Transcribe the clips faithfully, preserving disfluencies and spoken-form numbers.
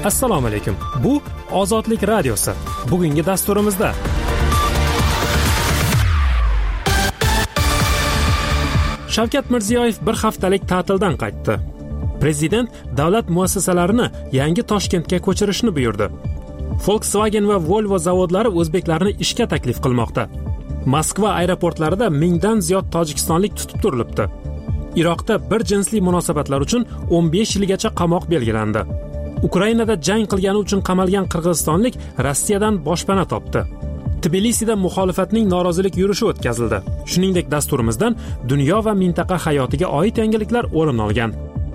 Assalomu alaykum. Bu Ozodlik radiosi. Bugungi dasturimizda Shavkat Mirziyoyev bir haftalik ta'tildan qaytdi. Prezident davlat muassasalarini yangi Toshkentga ko'chirishni buyurdi. Volkswagen va Volvo zavodlari o'zbeklarni ishga taklif qilmoqda. Moskva aeroportlarida mingdan ziyod tojikistonlik tutib turilibdi. Iroqda bir jinsli munosabatlar uchun o'n besh yilgacha qamoq belgilandi. Ukrainada jang qilgani uchun qamalgan qirg'izistonlik Rossiyadan boshpana topdi. Tbilisida muxolifatning norozilik yurishi o'tkazildi. Shuningdek, dasturimizdan dunyo va mintaqa hayotiga oid yangiliklar o'rin olgan.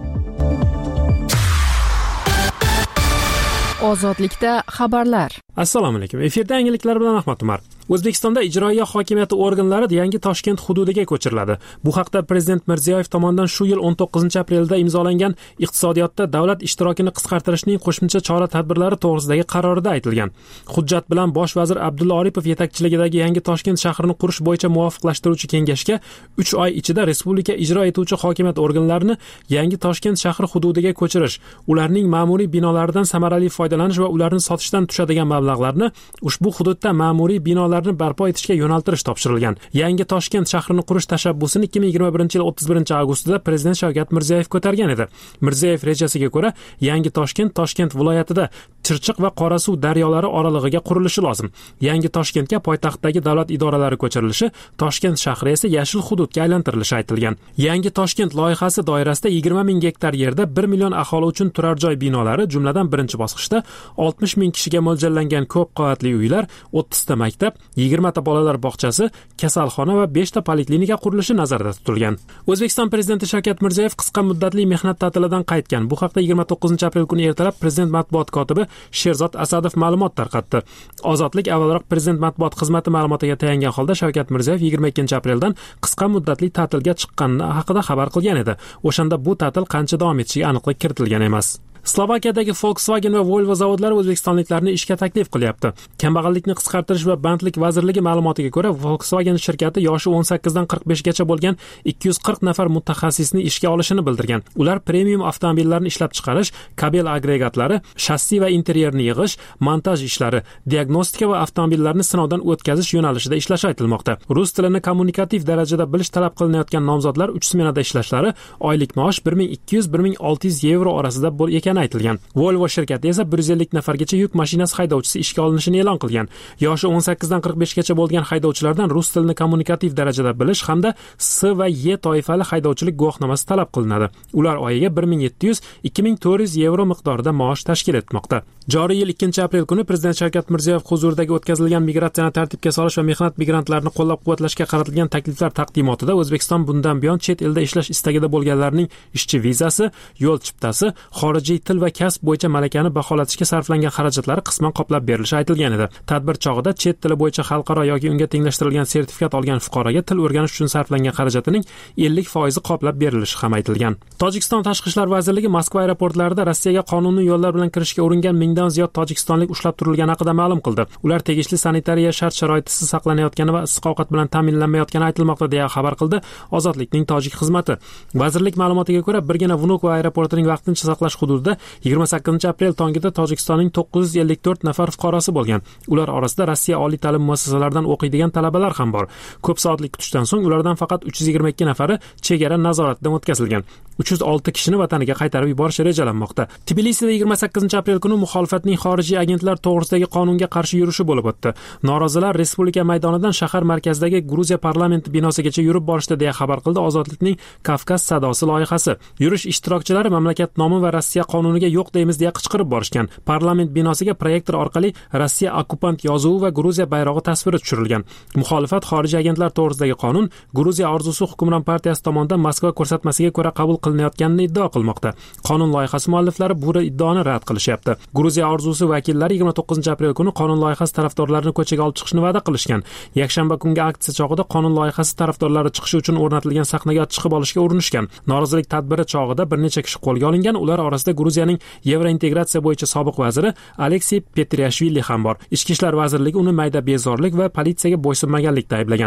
Ozodlikda xabarlar. Assalomu alaykum. Efirda yangiliklar bilan Ahmad Umar. O'zbekistonda ijroiya hokimiyati organlari yangi Toshkent hududiga ko'chiriladi. Bu haqda Prezident Mirziyoyev tomonidan shu yil o'n to'qqizinchi aprelda imzolangan iqtisodiyotda davlat ishtirokini qisqartirishning qo'shimcha chora-tadbirlari to'g'risidagi qarorida aytilgan. Hujjat bilan bosh vazir Abdulla Oripov yetakchiligidagi yangi Toshkent shahrini qurish bo'yicha muvofiqlashtiruvchi kengashga uch oy ichida respublika ijro etuvchi hokimiyat organlarini yangi Toshkent shahri hududiga ko'chirish, ularning ma'muriy binolaridan samarali foydalanish va ularni sotishdan tushadigan mablag'larni ushbu hududda ma'muriy binolar barpo etishga yo'naltirish topshirilgan. Yangi Toshkent shahrini qurish tashabbusini ikki ming yigirma birinchi yil o'ttiz birinchi avgustida Prezident Shavkat Mirziyoyev ko'targan edi. Mirziyoyev rejasiga ko'ra, yangi Toshkent Toshkent viloyatida Chirchiq va Qorasuv daryolari oralig'iga qurilishi lozim. Yangi Toshkentga poytaxtdagi davlat idoralari ko'chirilishi, Toshkent shahri esa yashil hududga aylantirilishi aytilgan. Yangi Toshkent loyihasi doirasida yigirma ming gektar yerda bir million aholi uchun turar joy binolari, jumladan birinchi bosqichda oltmish ming kishiga mo'ljallangan ko'p qavatli uylar, o'ttizta maktab, yigirmata bolalar bog'chasi, kasalxona va beshta poliklinika qurilishi nazarda tutilgan. O'zbekiston Prezidenti Shavkat Mirziyoyev qisqa muddatli mehnat ta'tilidan qaytgan. Bu haqda yigirma to'qqizinchi aprel kuni ertalab Prezident matbuot kotibi Sherzod Asadov ma'lumot tarqatdi. Ozodlik avvalroq Prezident matbuot xizmati ma'lumotiga tayangan holda Shavkat Mirziyoyev yigirma ikkinchi apreldan qisqa muddatli ta'tilga chiqqani haqida xabar qilgan edi. O'shanda bu ta'til qancha davom etishiga aniqlik kiritilgan emas. Slovakiyadagi Volkswagen va Volvo zavodlari o'zbekistonliklarni ishga taklif qilyapti. Kambag'allikni qisqartirish va bandlik vazirligi ma'lumotiga ko'ra, Volkswagen shirkati yoshi o'n sakkizdan qirq beshgacha bo'lgan ikki yuz qirq nafar mutaxassisni ishga olishini bildirgan. Ular premium avtomobillarni ishlab chiqarish, kabel agregatlari, shassi va interyerni yig'ish, montaj ishlari, diagnostika va avtomobillarni sinovdan o'tkazish yo'nalishida ishlashi aytilmoqda. Rus tilini kommunikativ darajada bilish talab qilinayotgan nomzodlar uch smenada ishlashlari, oylik maosh bir ming ikki yuz bir ming olti yuz yevro orasida bo'lgan aytilgan. Volvo shirkati esa bir yuz ellik nafargacha yuk mashinasi haydovchisi ishga olinishini e'lon qilgan. Yoshi o'n sakkizdan qirq beshgacha bo'lgan haydovchilardan rus tilini kommunikativ darajada bilish hamda S va Y toifali haydovchilik guvohnomasi talab qilinadi. Ular oyiga bir ming yetti yuz - ikki ming to'rt yuz yevro miqdorida maosh tashkil etmoqda. Joriy yil ikkinchi aprel kuni Prezident Shavkat Mirziyoyev huzuridagi o'tkazilgan migratsiyani tartibga solish va mehnat migrantlarini qo'llab-quvvatlashga qaratilgan takliflar taqdimotida O'zbekiston bundan buyon chet elda ishlash istagida bo'lganlarning ishchi vizasi, yo'l chiptasi, xorijiy til va kasb bo'yicha malakani baholatishga sarflangan xarajatlari qisman qoplab berilishi aytilgan edi. Tadbir chog'ida chet tili bo'yicha xalqaro yoki unga tenglashtirilgan sertifikat olgan fuqaroga til o'rganish uchun sarflangan xarajatining ellik foizi qoplab berilishi ham aytilgan. Tojikiston Tashqi ishlar vazirligi Moskva aeroportlarida Rossiyaga qonuniy yo'llar bilan kirishga uringan mingdan ziyod tojikistonlik ushlab turilgani haqida ma'lum qildi. Ular tegishli sanitariya shart-sharoitisiz saqlanayotgani va issiq ovqat bilan ta'minlanmayotgani aytilmoqda, deya xabar qildi Ozodlikning tojik xizmati. Vazirlik ma'lumotiga ko'ra, birgina Vnukovo aeroportining vaqtincha saqlash hududida yigirma sakkizinchi aprel tongida Tojikistonning to'qqiz yuz ellik to'rt nafar fuqarosi bo'lgan. Ular orasida Rossiya oliy ta'lim muassasalaridan o'qiydigan talabalar ham bor. Ko'p soatlik kutishdan so'ng ulardan faqat uch yuz yigirma ikki nafari chegara nazoratidan o'tkazilgan. uch yuz olti kishini vataniga qaytarib yuborish rejalanmoqda. Tbilisida yigirma sakkizinchi aprel kuni muxolifatning xorijiy agentlar to'g'risidagi qonunga qarshi yurishi bo'lib o'tdi. Norozilar Respublika maydonidan shahar markazidagi Gruziya parlamenti binosigacha yurib borishdi, deya xabar qildi Ozodlikning Kavkaz sadosi loyihasi. Yurish ishtirokchilari mamlakat nomi va Rossiya qonuniga yo'q deymiz deya qichqirib borishgan. Parlament binosiga proyektor orqali Rossiya okupant yozuvi va Gruziya bayrog'i tasviri tushirilgan. Muxolifat xorijiy agentlar to'g'risidagi qonun Gruziya orzusi hukmron partiyasi tomonidan Moskva ko'rsatmasiga ko'ra qabul qilinayotganini iddao qilmoqda. Qonun loyihasi mualliflari bu iddaoni rad qilishyapti. Gruziya orzusi vakillari yigirma to'qqizinchi aprel kuni qonun loyihasi tarafdorlarini ko'chaga olib chiqishni va'da qilishgan. Yakshanba kungi aksiya chog'ida qonun loyihasi tarafdorlari chiqishi uchun o'rnatilgan sahnaga chiqib olishga urinishgan. Norozilik tadbiri chog'ida bir necha kishi qo'lga olingan. Ular orasida Gruziyaning Yevrointegratsiya bo'yicha sobiq vaziri Aleksey Petriashvili ham bor. Ichki ishlar vazirligi uni mayda bezorlik va politsiyaga bo'ysunmaganlikda ayblagan.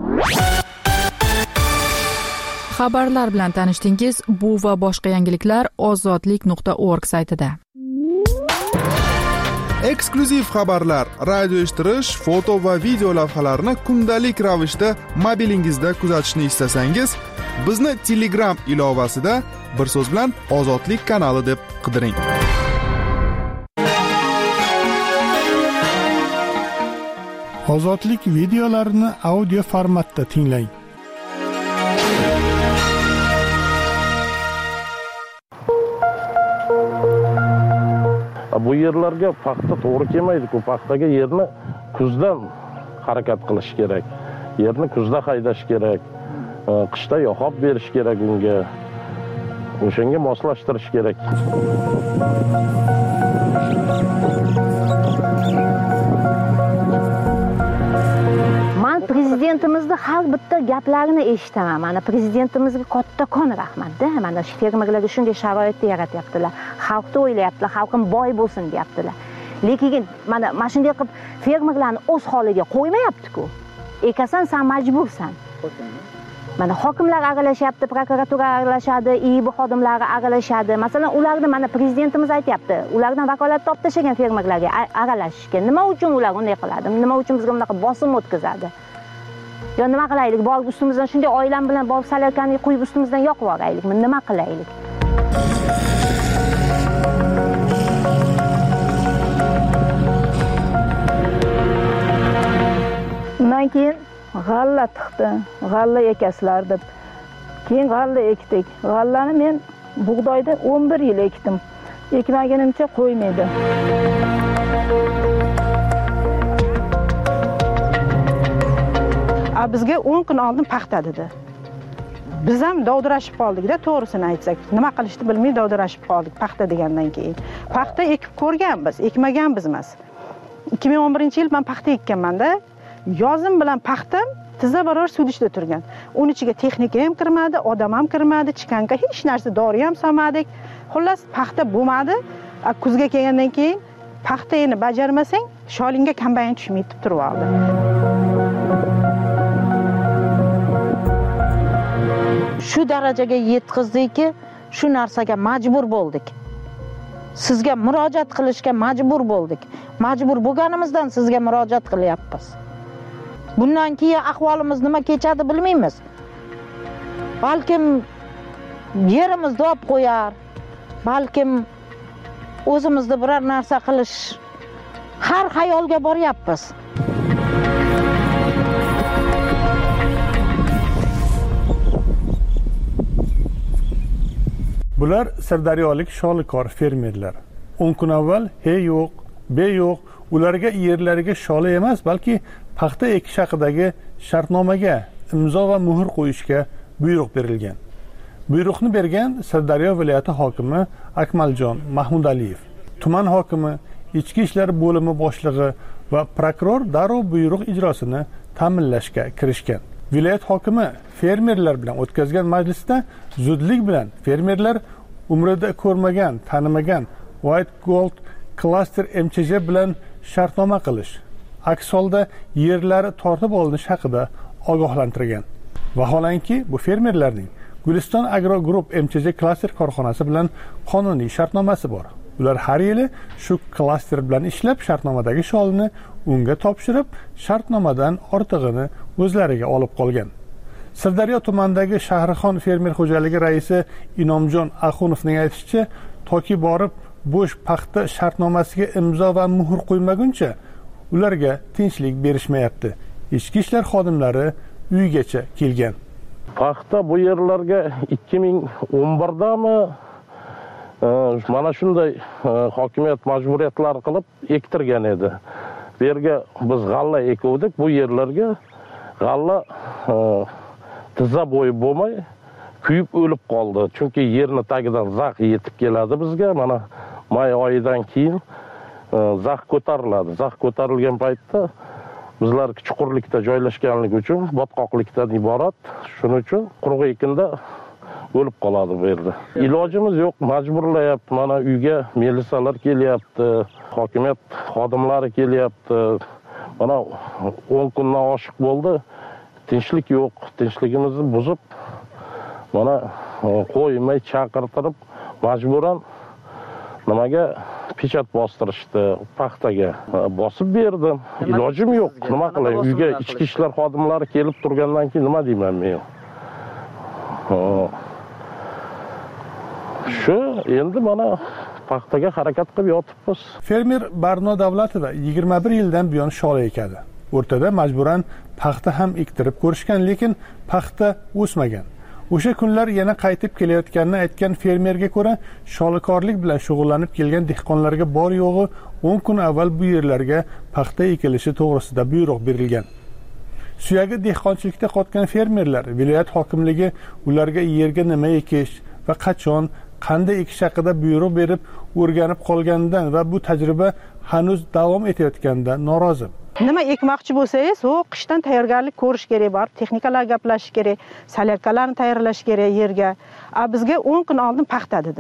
Xabarlar bilan tanishdingiz. Bu va boshqa yangiliklar ozodlik nuqta org saytida. Eksklyuziv xabarlar, radio eshittirish, foto va video lavhalarni kundalik ravishda mobilingizda kuzatishni istasangiz, bizni Telegram ilovasida bir so'z bilan Ozodlik kanali deb qidiring. Ozodlik videolarini audio formatda tinglang. Bu yerlarga paxta to'g'ri kelmaydi-ku. Paxtaga yerni kuzdan harakat qilish kerak. Yerni kuzda haydash kerak. Qishda yoqib berish kerak unga. O'shanga moslashtirish kerak. Men prezidentimizni har bitta gaplarini eshitaman. Mana prezidentimizga kattakon rahmat-da. Mana shu fermerlarga shunday sharoitni yaratyaptilar. Xalqni o'ylayaptilar, xalqim boy bo'lsin deyaptilar. Lekin mana mana shunday qilib fermerlarni o'z holiga qo'ymayapti-ku. Ekasan, sen majbursan. Mana hokimlar aralashyapti, prokuratura aralashadi, I I B xodimlari aralashadi. Masalan, ularni mana prezidentimiz aytayapti, ulardan vakolatni olib tashlagan fermerlarga aralashishga. Nima uchun ular unday qiladi? Nima uchun bizga bunaqa bosim o'tkazadi? Yo nima qilaylik? Borib ustimizdan shunday oilam bilan borib salarkani qo'yib ustimizdan yoqib yuboraylikmi? Nima qilaylik? Undan keyin g'alla tiqdi, g'alla ekasizlar deb. Keyin g'alla ekdik. G'allani men bug'doyda o'n bir yil ekdim. Ekmaganimcha qo'ymaydi. A bizga o'n kun oldin paxta dedi. Biz ham dovdirashib qoldik-da, to'g'risini aytsak. Nima qilishni bilmay dovdirashib qoldik paxta degandan keyin. Paxta ekib ko'rganmiz, ekmaganmiz emas. ikki ming o'n birinchi yil men paxta ekkanman-da. Yozim bilan paxtam tizza barobar sudishda turgan. Uning ichiga texnika ham kirmadi, odam ham kirmadi, chikanka hech narsa, dori ham solmadik. Xullas paxta bo'lmadi. Kuzga kelgandan keyin paxtani bajarmasang, sholingga kombayn tushmaydi deb turib oldi. Shu darajaga yetkizdiki, shu narsaga majbur bo'ldik. Sizga murojaat qilishga majbur bo'ldik. Majbur bo'lganimizdan sizga murojaat qilyapmiz. Bundan keyin ahvolimiz nima kechadi bilmaymiz. Balkim yerimiz dop qo'yar, balkim o'zimizda biror narsa qilish har xayolga boryapmiz. Bular sirdaryolik sholikor fermerlar. o'n kun avval he yo'q, be yo'q, ularga yerlariga sholi emas, balki paxta ekish haqidagi shartnomaga imzo va muhr qo'yishga buyruq berilgan. Buyruqni bergan Sirdaryo viloyati hokimi Akmaljon Mahmudaliyev, tuman hokimi, ichki ishlar bo'limi boshlig'i va prokuror darrov buyruq ijrosini ta'minlashga kirishgan. Viloyat hokimi fermerlar bilan o'tkazgan majlisda zudlik bilan fermerlar umrida ko'rmagan, tanimagan White Gold Cluster M Ch J bilan shartnoma qilish, aks holda yerlari tortib olinish haqida ogohlantirgan. Vaholanki, bu fermerlarning Guliston Agro Group M Ch J klaster korxonasi bilan qonuniy shartnomasi bor. Ular har yili shu klaster bilan ishlab, shartnomadagi sholini unga topshirib, shartnomadan ortig'ini o'zlariga olib qolgan. Sirdaryo tumanidagi Shahrixon fermer xo'jaligi raisi Inomjon Axunovning aytishicha, toki borib bo'sh paxta shartnomasiga imzo va muhr qo'ymaguncha ularga tinchlik berishmayapti. Ichki ishlar xodimlari uygacha kelgan. Paxta bu yerlarga ikki ming o'n birdami mana shunday hokimiyat majburiyatlari qilib ektirgan edi. Bu yerga biz g'alla ekuvdik, bu yerlarga g'alla tizza bo'yi bo'lmay kuyib o'lib qoldi. Chunki yerni tagidan zax yetib keladi bizga. Mana may oyidan keyin zax ko'tariladi. Zax ko'tarilgan paytda bizlar chuqurlikda joylashganligi uchun botqoqlikdan iborat. Shuning uchun quruq ekinda o'lib qoladi bu yerda. Ilojimiz yo'q, majburlayapti. Mana uyga militsiyalar kelyapti, hokimiyat xodimlari kelyapti. Mana o'n kundan oshiq bo'ldi. Tinchlik yo'q. Tinchligimizni buzib, mana qo'ymay chaqirtirib, majburan nimaga pechat bostirishdi, paxtaga bosib berdim. Ilojim yo'q. Nima qilay? Uyga ichki ishlar xodimlari kelib turgandan keyin nima deyman men? Shu endi mana paxtaga harakat qilib yotibmiz. Fermer Barno Davlatova yigirma bir yildan buyon shola ekadi. O'rtada majburan paxta ham ektirib ko'rishgan, lekin paxta o'smagan. O'sha kunlar yana qaytib kelayotganini aytgan fermerga ko'ra, sholikorlik bilan shug'ullanib kelgan dehqonlarga bor yo'g'i o'n kun avval bu yerlarga paxta ekilishi to'g'risida buyruq berilgan. Suyagi dehqonchilikda qotgan fermerlar viloyat hokimligi ularga yerga nima ekish va qachon, qanday ekish haqida buyruq berib o'rganib qolganidan va bu tajriba hanuz davom etayotganidan norozi. Nima ekmoqchi bo'lsangiz, u qishdan tayyorgarlik ko'rish kerak, bor texnikalar gaplashish kerak, salyarkalarni tayyorlash kerak yerga. A bizga o'n kun oldin paxta dedi.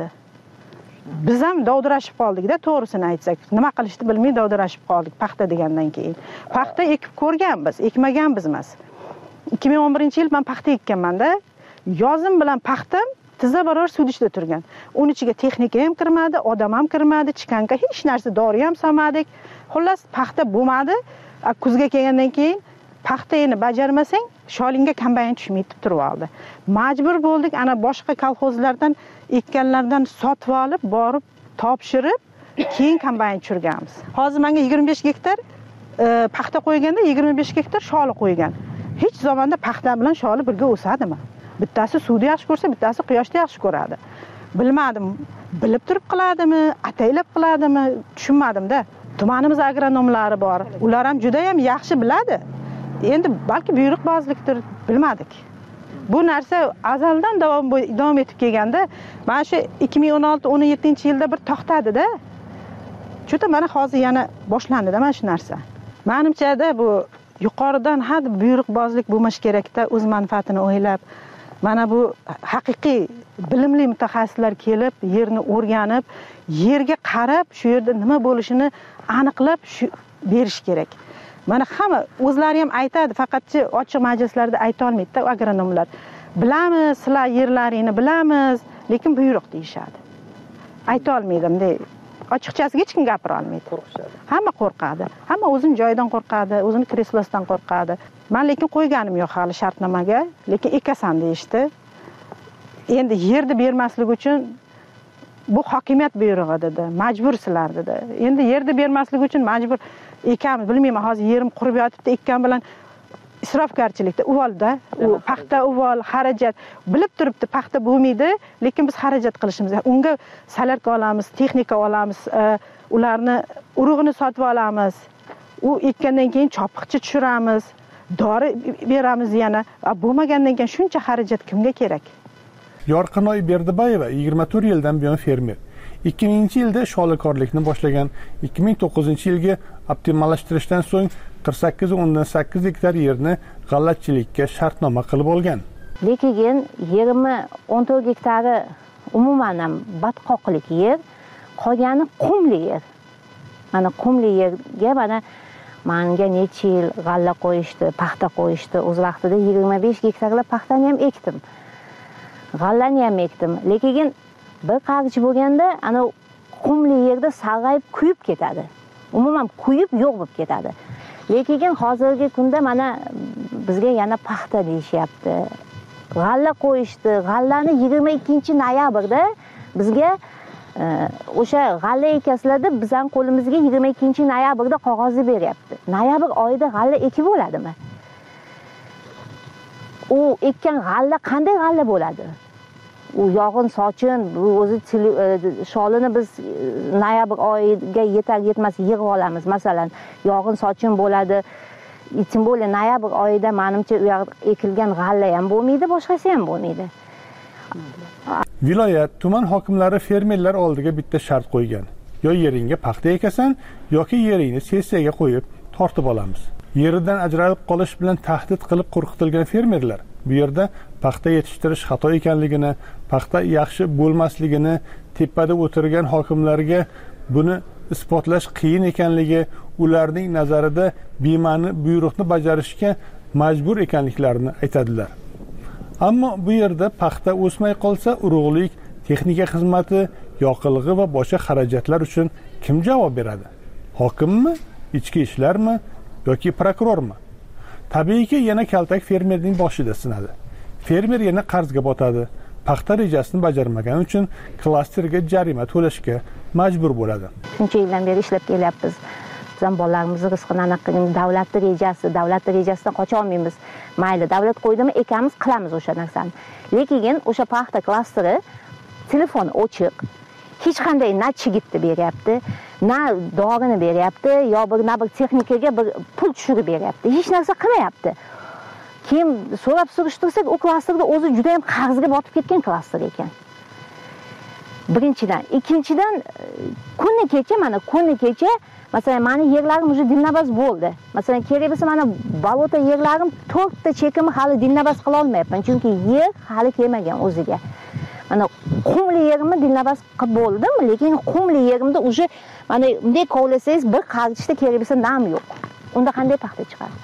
Biz ham dovdirashib qoldik-da, to'g'risini aytsak. Nima qilishni bilmay dovdirashib qoldik paxta degandan keyin. Paxta ekib ko'rganmiz, ekmaganmiz emas. ikki ming o'n birinchi yil men paxta ekkanman-da. Yozim bilan paxtam tizza barobar sudishda turgan. Uning ichiga texnika ham kirmadi, odam ham kirmadi, chikanka hech narsa, dori ham solmadik. Xullas paxta bo'lmadi. Kuzga kelgandan keyin paxtani bajarmasang, sholingga kombayn tushmaydi turib oldi. Majbur bo'ldik ana boshqa kolxozlardan ekkanlardan sotib olib, borib topshirib, keyin kombayn tushirganmiz. Hozir menga yigirma besh gektar e, paxta qo'yganda yigirma besh gektar sholi qo'ygan. Hech zamonda paxta bilan sholi birga o'sadimi? Bittasi suvda yaxshi ko'rsa, bittasi quyoshda yaxshi ko'radi. Bilmadim, bilib turib qiladimi, ataylab qiladimi, tushunmadim-da. Tumanimiz agronomlari bor. Ular ham juda ham yaxshi biladi. Endi balki buyruqbozlikdir, bilmadik. Bu narsa azaldan davom davom etib kelganda, mana shu ikki ming o'n olti o'n yettinchi yilda bir to'xtadi-da. Juda mana hozir yana boshlandi-da mana shu narsa. Menimcha-da bu yuqoridan had buyruqbozlik bo'lmash kerak-da, o'z manfaatini o'ylab. Mana bu haqiqiy bilimli mutaxassislar kelib, yerni o'rganib, yerga qarab, shu yerda nima bo'lishini aniqlab berish kerak. Mana hamma o'zlari ham aytadi, faqatchi ochiq majlislarda ayta olmaydi-da agronomlar. Bilamiz, sizlar yerlaringni bilamiz, lekin buyruq deyishadi. Ayta olmaydim-da. Ochiqchasiga hech kim gapira olmaydi. Hamma qo'rqadi. Hamma o'zining joyidan qo'rqadi, o'zining kreslosidan qo'rqadi. Men lekin qo'yganim yo'q hali shartnomaga, lekin ekasan deyishdi. Endi yerni bermaslik uchun bu hokimiyat buyrug'i dedi, majbursizlar dedi. Endi yerni bermaslik uchun majbur ekamiz, bilmayman, hozir yerim qurib yotibdi, ekkan bilan isrofgarchilikda uvolda, u paxta uvol, xarajat, bilib turibdi paxta bo'lmaydi, lekin biz xarajat qilishimiz. Unga salarka olamiz, texnika olamiz, ularni urug'ini sotib olamiz. U ekkandan keyin chopiqchi tushiramiz, dori beramiz yana. Bo'lmagandan keyin shuncha xarajat kimga kerak? Yorqinoy Berdibayeva yigirma to'rt yildan buyon fermer. ikki minginchi yilda sholikorlikni boshlagan, ikki ming to'qqizinchi yilga optimallashtirishdan so'ng qirq sakkiz o'ndan sakkiz gektar yerni g'allachilikka shartnoma qilib olgan. Lekin yigirma o'n to'rt gektari umuman ham badqoqlik yer, qolgani qumli yer. Mana qumli yerga mana menga necha yil g'alla qo'yishdi, paxta qo'yishdi. O'z vaqtida yigirma besh gektarlab paxtani ham ekdim. G'allani ham ekdim. Lekin bir qarich bo'lganda ana qumli yerda sarg'ayib kuyib ketadi. Umuman kuyib yo'q bo'lib ketadi. Lekin hozirgi kunda mana bizga yana paxta deyishyapti. G'alla qo'yishdi. G'allani yigirma ikkinchi noyabrda bizga o'sha g'alla ekasizlar deb bizning qo'limizga yigirma ikkinchi noyabrda qog'ozni beryapti. Noyabr oyida g'alla ekib bo'ladimi? U ekkan g'alla qanday g'alla bo'ladi? U yog'in sochin, bu o'zi sholini biz noyabr oyiga yetar yetmas yig'ib olamiz. Masalan, yog'in sochin bo'ladi. Ichim bo'la noyabr oyida menimcha u yoqda ekilgan g'alla ham bo'lmaydi, boshqasi ham bo'lmaydi. Viloyat, tuman hokimlari fermerlar oldiga bitta shart qo'ygan. Yo yeringga paxta ekasan, yoki yeringni sessiyaga qo'yib tortib olamiz. Yeridan ajralib qolish bilan tahdid qilib qo'rqitilgan fermerlar bu yerda paxta yetishtirish xato ekanligini, paxta yaxshi bo'lmasligini, tepada o'tirgan hokimlarga buni isbotlash qiyin ekanligi, ularning nazarida bema'ni buyruqni bajarishga majbur ekanliklarini aytadilar. Ammo bu yerda paxta o'smay qolsa, urug'lik, texnika xizmati yoqilg'i va boshqa xarajatlar uchun kim javob beradi? Hokimmi, ichki ishlarmi yoki prokurormi? Tabiiyki, yana kaltak fermerning boshida sinadi. Fermer yana qarzga botadi. Paxta rejasini bajarmagani uchun klasterga jarima to'lashga majbur bo'ladi. Shuncha yildan beri ishlab kelyapmiz. Biz ham bolalarimizni rizqini anaqa davlatning rejasi, davlatning rejasidan qocha olmaymiz. Mayli, davlat qo'ydimi, ekamiz, qilamiz o'sha narsani. Lekin o'sha paxta klasteri telefon ochiq. Hech qanday na chigitni beryapti, na dorini beryapti, yo bir na bir texnikaga bir pul tushirib beryapti. Hech narsa qilmayapti. Kim so'rab surishtirsak, u klasterda o'zi juda ham qarzga botib ketgan klaster ekan. Birinchidan, ikkinchidan kunni kecha mana kunni kecha masalan meni yerlarim уже dilnabaz bo'ldi. Masalan kerak bo'lsa mana bolota yerlarim to'rtta chekimni hali dilnabaz qila olmayapman, chunki yer hali kelmagan o'ziga. Mana qumli yerimni dilnabaz qilib bo'ldim, lekin qumli yerimda уже mana bunday kovlasangiz bir qarchishda kerak bo'lsa nam yo'q. Unda qanday paxta chiqadi?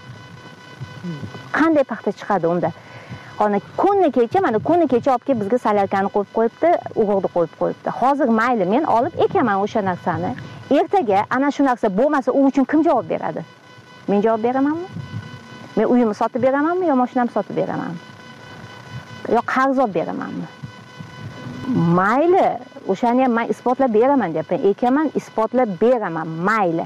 Qanday paxta chiqadi unda? Qani kunni kecha mana kunni kecha olib kelib bizga salyarkani qo'yib qo'yibdi, o'g'irni qo'yib qo'yibdi. Hozir mayli men olib ekaman o'sha narsani. Ertaga ana shu narsa bo'lmasa u uchun kim javob beradi? Men javob beramanmi? Men uyimni sotib beramanmi yo mashinamni sotib beramanmi? Yo qarz olib beramanmi? Mayli, o'shani ham men isbotlab beraman deyapman. Ekaman, isbotlab beraman, mayli.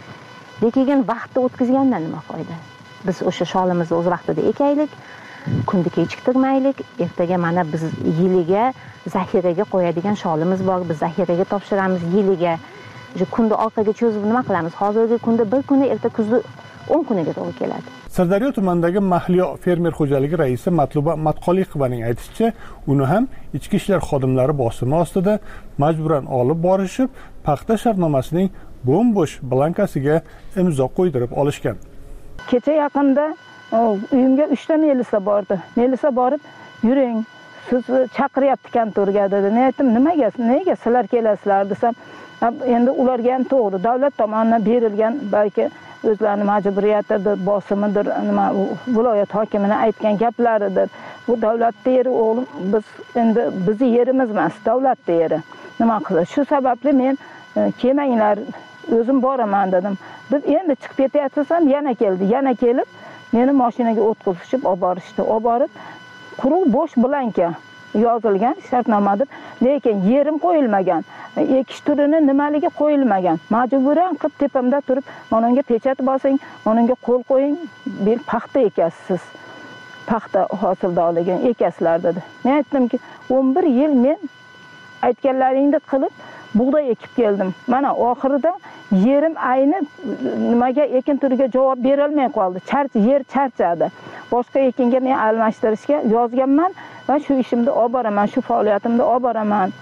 Lekin vaqtni o'tkazgandan nima foyda? Biz o'sha sholimizni o'z vaqtida ekaylik, kunni kechiktirmaylik. Ertaga mana biz yiliga zaxiraga qo'yadigan sholimiz bor. Biz zaxiraga topshiramiz yiliga. O'sha kunni orqaga cho'zib nima qilamiz? Hozirgi kunda bir kuni, erta kuzni o'n kuniga to'g'ri keladi. Sirdaryo tumanidagi Mahliyo fermer xo'jaligi raisi Matluba Matqoliqovaning aytishicha, uni ham ichki ishlar xodimlari bosimi ostida majburan olib borishib, paxta shartnomasining bo'm-bo'sh blankasiga imzo qo'ydirib olishgan. Kecha yaqinda uyimga uchta melisa bordi. Melisa borib, "Yuring, siz chaqiryapti kontorga" dedi. Men aytdim, "Nimaga? Nega sizlar kelasizlar?" desam, endi ularga ham to'g'ri, davlat tomonidan berilgan balki o'zlarining majburiyatidir, bosimidir, nima viloyat hokimining aytgan gaplaridir. Bu davlatning yeri o'g'lim, biz endi bizning yerimiz emas, davlatning yeri. Nima qiladi? Shu sababli men kelmanglar, o'zim boraman dedim. Biz endi chiqib ketyapsiz ham yana keldi. Yana kelib, meni mashinaga o'tkazishib olib borishdi. Olib borib, quruq bo'sh blanka yozilgan shartnomadir, lekin yerim qo'yilmagan. Ekish turini nimaligi qo'yilmagan. Majburan qilib tepamda turib, "Menga pechat bosing, menga qo'l qo'ying, bir paxta ekasiz. Paxta hosildorligini ekasizlar" dedi. Men aytdimki, o'n bir yil men aytganlaringni qilib bug'doy ekib keldim. Mana oxirida yerim ayni nimaga ekin turiga javob bera olmay qoldi. Charch yer charchadi. Boshqa ekinga men almashtirishga yozganman va shu ishimni olib boraman, shu faoliyatimni olib boraman.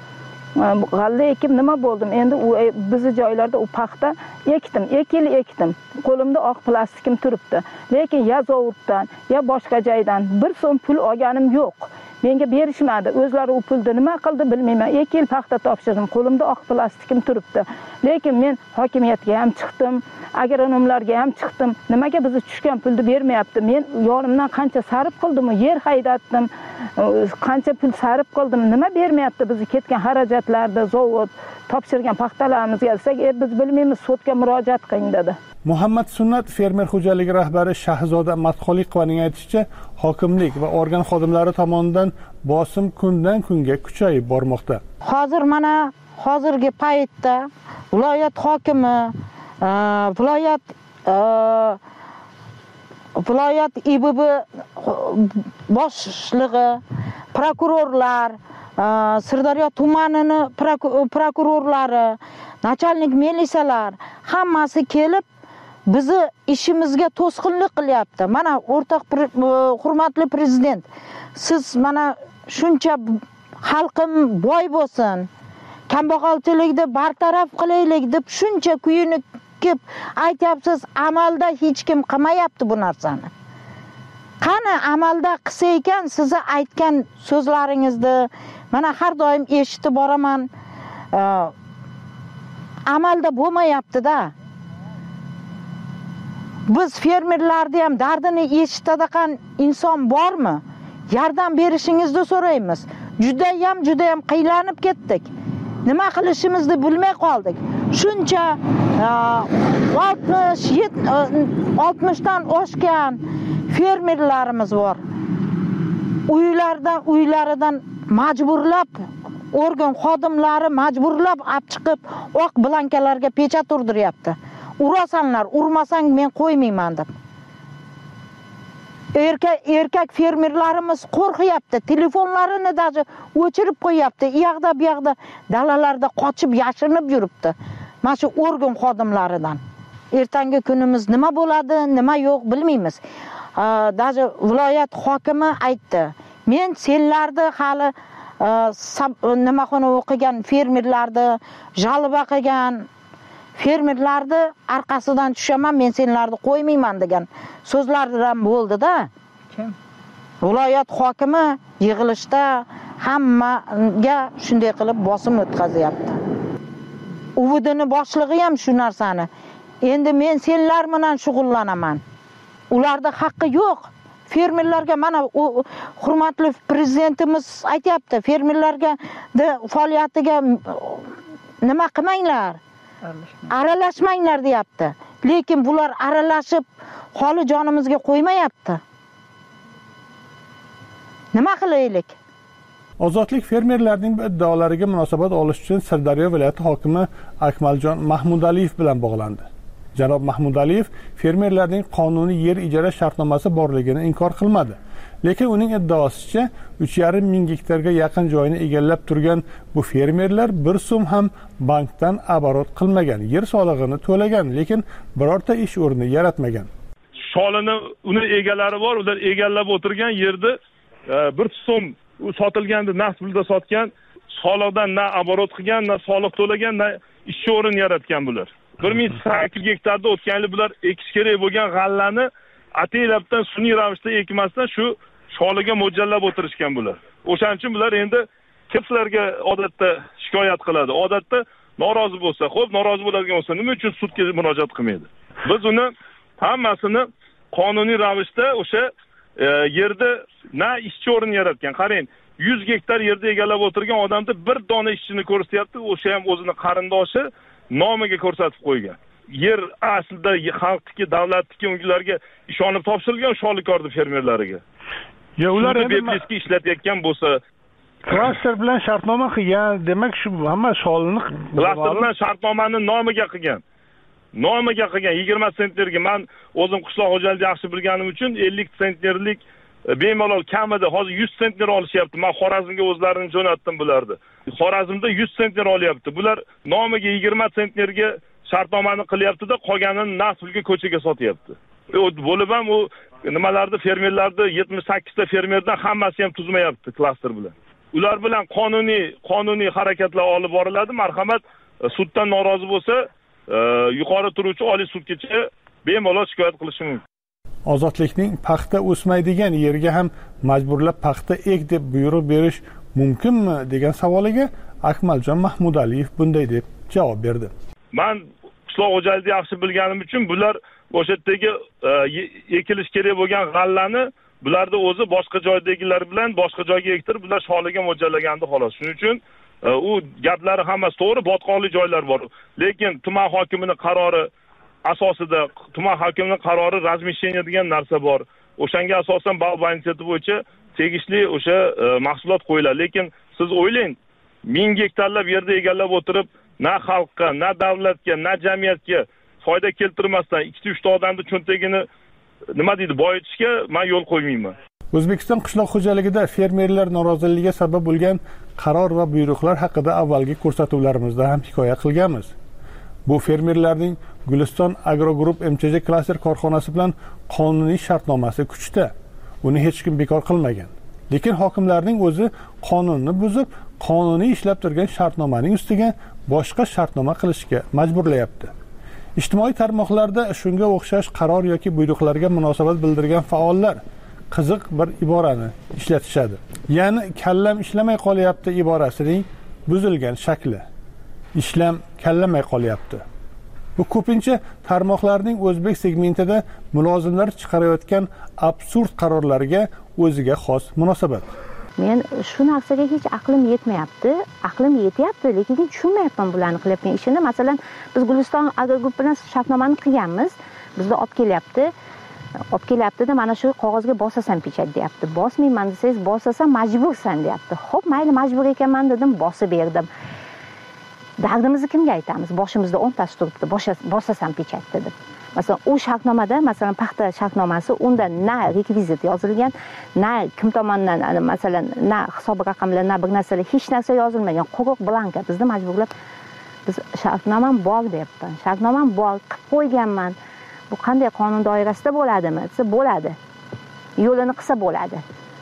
G'alla ekib nima bo'ldim? Endi u bizi joylarda u paxta ekdim, ekil ekdim. Qo'limda oq plastikim turibdi. Lekin ya zavoddan, ya boshqa joydan bir so'm pul olganim yo'q. Menga berishmadi. O'zlari u pulni nima qildi bilmayman. ikki yil paxta topshirdim. Qo'limda oq plastikim turibdi. Lekin men hokimiyatga ham chiqdim, agronomlarga ham chiqdim. Nimaga bizni tushgan pulni bermayapti? Men yonimdan qancha sarf qildim, yer haydatdim, qancha pul sarf qildim, nima bermayapti bizni ketgan xarajatlarda, zavod topshirgan paxtalarimiz kelsak, e, biz bilmaymiz, sudga murojaat qiling dedi. Muhammad Sunnat fermer xo'jaligi rahbari Shahzoda Matqoliqovaning aytishicha, hokimlik va organ xodimlari tomonidan bosim kundan kunga kuchayib bormoqda. Hozir mana hozirgi paytda viloyat hokimi, viloyat viloyat I B B boshlig'i, prokurorlar, Sirdaryo tumanining prokurorlari, nachalnik milisalar hammasi kelib bizi ishimizga to'sqinlik qilyapti. Mana o'rtoq hurmatli prezident, siz mana shuncha xalqim boy bo'lsin, kambag'alchilikni bartaraf qilaylik deb shuncha kuyini kelib aytyapsiz, amalda hech kim qilmayapti bu narsani. Qani amalda qilsa ekan, sizni aytgan so'zlaringizni mana har doim eshitib boraman. Amalda bo'lmayapti-da. Biz fermerlarni ham dardini eshitadigan inson bormi? Yordam berishingizni so'raymiz. Juda ham juda ham qiynalib ketdik. nima qilishimizni bilmay qoldik. Shuncha oltmishdan oshgan fermerlarimiz bor. Uylardan, uylaridan majburlab organ xodimlari majburlab olib chiqib oq blankalarga pechat urdiryapti. Urasanlar, urmasang men qo'ymayman deb. Erkak erkak fermerlarimiz qo'rqyapti. Telefonlarini даже o'chirib qo'yapti. U yoqda bu yoqda dalalarda qochib yashirinib yuribdi. Mana shu organ xodimlaridan. Ertangi kunimiz nima bo'ladi, nima yo'q bilmaymiz. Даже viloyat hokimi aytdi. Men senlarni hali nima xona o'qigan fermerlarni jalba qilgan fermerlarni orqasidan tushaman, men senlarni qo'ymayman degan so'zlardan bo'ldi-da. Kim? Viloyat hokimi yig'ilishda hammaga shunday qilib bosim o'tkazyapti. Uvidini boshlig'i ham shu narsani. Endi men senlar bilan shug'ullanaman. Ularda haqqi yo'q. Fermerlarga mana hurmatli prezidentimiz aytayapti, fermerlarga faoliyatiga nima qilmanglar? Aralashmanglar deyapti. Lekin bular aralashib holi jonimizga qo'ymayapti. Nima qilaylik? Ozodlik fermerlarning bu iddaolariga munosabat olish uchun Sirdaryo viloyati hokimi Akmaljon Mahmudaliyev bilan bog'landi. Janob Mahmudaliyev fermerlarning qonuniy yer ijara shartnomasi borligini inkor qilmadi. Lekin uning iddaosicha uch yarim ming gektarga yaqin joyni egallab turgan bu fermerlar bir so'm ham bankdan aborot qilmagan, yer solig'ini to'lagan, lekin birorta ish o'rni yaratmagan. Sholini uni egalari bor, ular egallab o'tirgan yerda bir so'm sotilganda naqd pulda sotgan, soliqdan na aborot qilgan, na soliq to'lagan, na ish o'rin yaratgan bular. bir ming sakkiz gektarda o'tgan yil bular ekish kerak bo'lgan g'allani ataylabdan sun'iy ravishda ekmasdan shu sholiga mo'ljallab o'tirishgan bular. O'shaning uchun bular endi kimlarga odatda shikoyat qiladi. Odatda norozi bo'lsa, xo'p, norozi bo'ladigan bo'lsa, nima uchun sudga murojaat qilmaydi? Biz uni hammasini qonuniy ravishda o'sha yerda na ishchi o'rin yaratgan. Qarang, yuz gektar yerda egallab o'tirgan odamda bir dona ishchini ko'rsatyapti, o'sha ham o'zini qarindoshi nomiga ko'rsatib qo'ygan. Yer aslida xalqniki, davlatniki, ularga ishonib topshirilgan sholikordi fermerlariga. Ya ular beprisga ishlatayotgan bo'lsa, klaster bilan shartnoma qilgan, demak shu hamma sholini klaster bilan shartnomani nomiga qilgan. Nomiga qilgan yigirma sentnerga men o'zim qishloq xo'jaligida yaxshi bilganim uchun ellik sentnerlik bemalol kamida hozir yuz sentner olishyapti. Men Xorazmga o'zlarini jo'natdim bularni. Xorazmda yuz sentner olyapti. Bular nomiga yigirma sentnerga shartnomani qilyapti-da, qolganini naqd pulga ko'chaga sotyapti. Bo'lib ham u nimalarda fermerlarda yetmish sakkiz ta fermerdan hammasi ham tuzmayapti klaster bilan. Ular bilan qonuniy qonuniy harakatlar olib boriladi. Marhamat, suddan norozi bo'lsa, yuqori turuvchi oliy sudgacha bemalol shikoyat qilishi mumkin. Ozodlikning paxta o'smaydigan yerga ham majburlab paxta ek deb buyruq berish mumkinmi degan savoliga Akmaljon Mahmudaliyev bunday deb javob berdi. Men qishloq xo'jaligida yaxshi bilganim uchun bular o'sha yerdagi ekilish kerak bo'lgan g'allani bularda o'zi boshqa joydagilar bilan boshqa joyga ektirib, bular sholiga mo'ljallagandi xolos. Shuning uchun u gaplari hammasi to'g'ri, botqonli joylar bor. Lekin tuman hokimining qarori asosida tuman hokimining qarori razmisheniya degan narsa bor. O'shanga asosan bog' initsiyativi bo'yicha tegishli o'sha mahsulot qo'yiladi. Lekin siz o'ylang, ming gektarlab yerda egallab o'tirib, na xalqqa, na davlatga, na jamiyatga foyda keltirmasdan ikkita uchta odamning cho'ntagini nima deydi, boyitishga men yo'l qo'ymayman. O'zbekiston qishloq xo'jaligida fermerlar noroziligiga sabab bo'lgan qaror va buyruqlar haqida avvalgi ko'rsatuvlarimizda ham hikoya qilganmiz. Bu fermerlarning Guliston Agrogroup M Ch J klaster korxonasi bilan qonuniy shartnomasi kuchda. Uni hech kim bekor qilmagan. Lekin hokimlarning o'zi qonunni buzib, qonuniy ishlab turgan shartnomaning ustiga boshqa shartnoma qilishga majburlayapti. Ijtimoiy tarmoqlarda shunga o'xshash qaror yoki buyruqlarga munosabat bildirgan faollar qiziq bir iborani ishlatishadi. Ya'ni kallam ishlamay qolyapti iborasining buzilgan shakli. Ishlam kallamay qolyapti. Bu ko'pincha tarmoqlarning o'zbek segmentida mulozimlar chiqarayotgan absurd qarorlarga o'ziga xos munosabat. men shu narsaga hech aqlim yetmayapti. Aqlim yetyapti, lekin tushunmayapman bularni qilayotgan ishini. Masalan, biz Guliston agrogrupp bilan shartnomani qilganmiz. Bizda olib kelyapti. Olib kelyapti-da, mana shu qog'ozga bosasan pechat deyapti. Bosmayman desangiz, bosasan majbursan deyapti. Xo'p, mayli, majbur ekanman dedim, bosib berdim. Dardimizni kimga aytamiz? Boshimizda o'ntasi turibdi, bosasan pechat dedim. Masalan, u shartnomada, masalan, paxta shartnomasi, unda na rekvizit yozilgan, na kim tomonidan, masalan, na hisob raqamlar, na bir narsalar, hech narsa yozilmagan, quruq blanka. Bizni majburlab, biz shartnomam bor deyapman. Shartnomam bor, qilib qo'yganman. Bu qanday qonun doirasida bo'ladimi? Desa, bo'ladi. Yo'lini qilsa bo'ladi.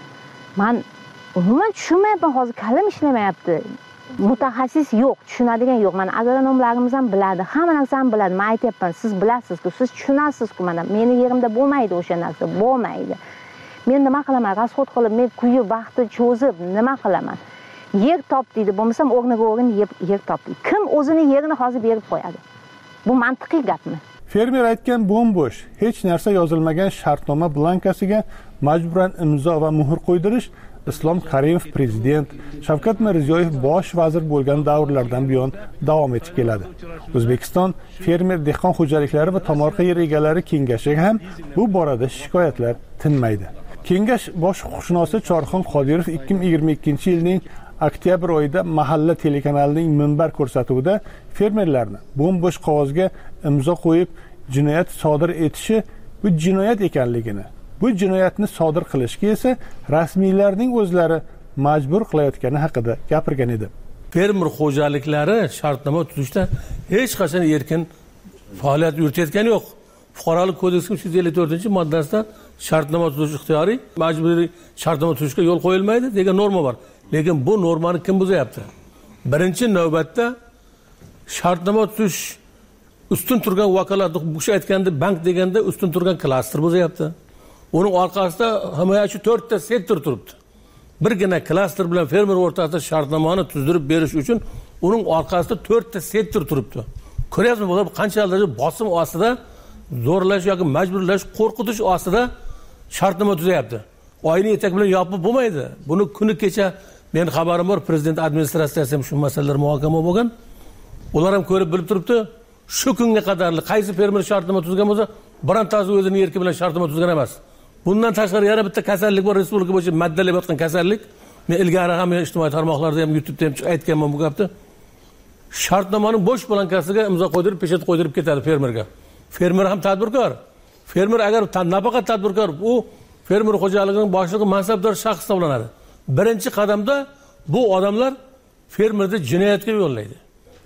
Men umuman tushunmayapman, hozir kalim ishlamayapti. Mutaxassis yo'q, tushunadigan yo'q. Mana agronomlarimiz ham biladi, hamma narsani biladi. Men aytayapman, siz bilasiz-ku, siz tushunasiz-ku, mana meni yerimda bo'lmaydi o'sha narsa, bo'lmaydi. Men nima qilaman? Rasxod qilib, men kuyib, vaqtni cho'zib nima qilaman? Yer top deydi, bo'lmasam o'rniga o'rin yer top deydi. Kim o'zini yerini hozir berib qo'yadi? Bu mantiqiy gapmi? Fermer aytgan bo'm-bo'sh, hech narsa yozilmagan shartnoma blankasiga majburan imzo va muhr qo'ydirish Islom Karimov prezident, Shavkat Mirziyoyev bosh vazir bo'lgan davrlardan buyon davom etib keladi. O'zbekiston fermer dehqon xo'jaliklari va tomorqa yer egalari kengashi ham bu borada shikoyatlar tinmaydi. Kengash bosh huquqshunosi Chorxon Qodirov ikki ming yigirma ikkinchi yilning oktyabr oyida Mahalla telekanalining minbar ko'rsatuvida fermerlarni bo'm-bo'sh qog'ozga imzo qo'yib jinoyat sodir etishi bu jinoyat ekanligini, bu jinoyatni sodir qilishga esa rasmiylarning o'zlari majbur qilayotgani haqida gapirgan edi. Fermer xo'jaliklari shartnoma tuzishda hech qachon erkin faoliyat yuritayotgani yo'q. Fuqarolik kodeksining uch yuz ellik to'rtinchi moddasida shartnoma tuzish ixtiyoriy, majburiy shartnoma tuzishga yo'l qo'yilmaydi degan norma bor. Lekin bu normani kim buzyapti? Birinchi navbatda shartnoma tuzish ustun turgan vakolat, bu kishi aytganda bank deganda ustun turgan klaster buzyapti. Uning orqasida himoyachi to'rtta sektor turibdi. Birgina klaster bilan fermer o'rtasida shartnomani tuzdirib berish uchun uning orqasida to'rtta sektor turibdi. Ko'ryapsizmi, bular qanchalar bosim ostida, zo'rlash yoki majburlash, qo'rqitish ostida shartnoma tuzyapti. Oyni etak bilan yopib bo'lmaydi. Buni kuni kecha men xabarim bor, prezident administratsiyasi ham shu masalalar muhokama bo'lgan. Ular ham ko'rib bilib turibdi. Shu kunga qadar qaysi fermer shartnoma tuzgan bo'lsa, birontasi o'zining erki bilan shartnoma tuzgan emas. Bundan tashqari yana bitta kasallik bor, respublika bo'yicha maddalayotgan kasallik. Men ilgari ham ijtimoiy tarmoqlarda ham YouTube'da ham aytganman bu gapni. Shartnomaning bo'sh blankasiga imzo qo'ydirib, pechat qo'ydirib ketadi fermerga. Fermer ham tadbirkor. Fermer agar nafaqat tadbirkor, u fermer xo'jaligining boshlig'i mansabdor shaxs hisoblanadi. Birinchi qadamda bu odamlar fermerni jinoyatga yo'llaydi.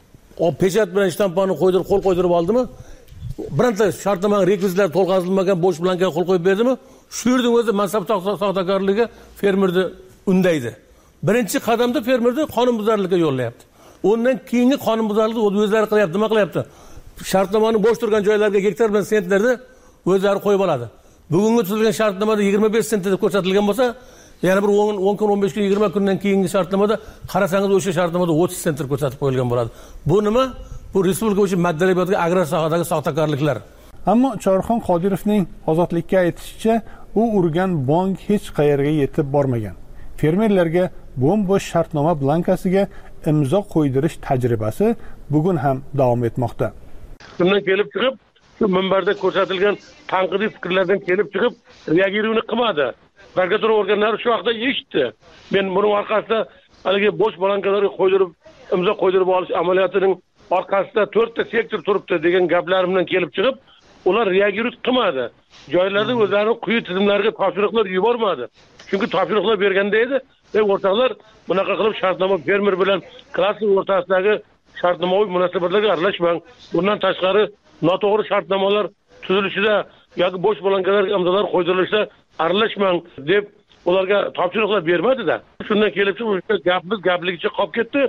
O pechat bilan shtampani qo'ydirib, qo'l qo'ydirib oldimi? Birinchi shartnomaning rekvizitlari to'lqazilmagan bo'sh blankaga qo'l qo'yib berdimi? Shu yerning o'zi mansab soxtakorligiga fermerni undaydi. Birinchi qadamda fermerni qonunbuzarlikka yo'llayapti. Undan keyingi qonunbuzarlikni o'zlari qilyapti, nima qilyapti? Shartnomaning bo'sh turgan joylarga gektar bilan sentlarni o'zlari qo'yib oladi. Bugungi tuzilgan shartnomada yigirma besh sent deb ko'rsatilgan bo'lsa, yana bir o'n kun, o'n besh kun, yigirma kundan keyingi shartnomada qarasangiz o'sha shartnomada o'ttiz sent ko'rsatib qo'yilgan bo'ladi. Bu nima? Bu respublika uchun maddalayotgan agrar sohadagi soxtakorliklar. Ammo Chorxon Qodirovning ozodlikka aytishicha, u urgan bong hech qayerga yetib bormagan. Fermerlarga bo'm-bo'sh shartnoma blankasiga imzo qo'ydirish tajribasi bugun ham davom etmoqda. Bundan kelib chiqib, shu minbarda ko'rsatilgan tanqidiy fikrlardan kelib chiqib, reagiruvni qilmadi. Prokuratura organlari shu vaqtda eshitdi. Men buning orqasida haligi bo'sh blankalarga qo'ydirib, imzo qo'ydirib olish amaliyotining orqasida to'rtta sektor turibdi degan gaplarimdan kelib chiqib, ular reagirut qilmadi. Joylarda o'zlarining quyi tizimlariga topshiriqlar yubormadi. Chunki topshiriqlar berganda edi, ve o'rtoqlar bunaqa qilib shartnoma fermer bilan klaster o'rtasidagi shartnomaviy munosabatlarga aralashmang. Bundan tashqari noto'g'ri shartnomalar tuzilishida yoki bo'sh blankalar imzolar qo'ydirilishida aralashmang deb ularga topshiriqlar bermadi-da. Shundan kelib chiqib gapimiz gapligicha qolib ketdi.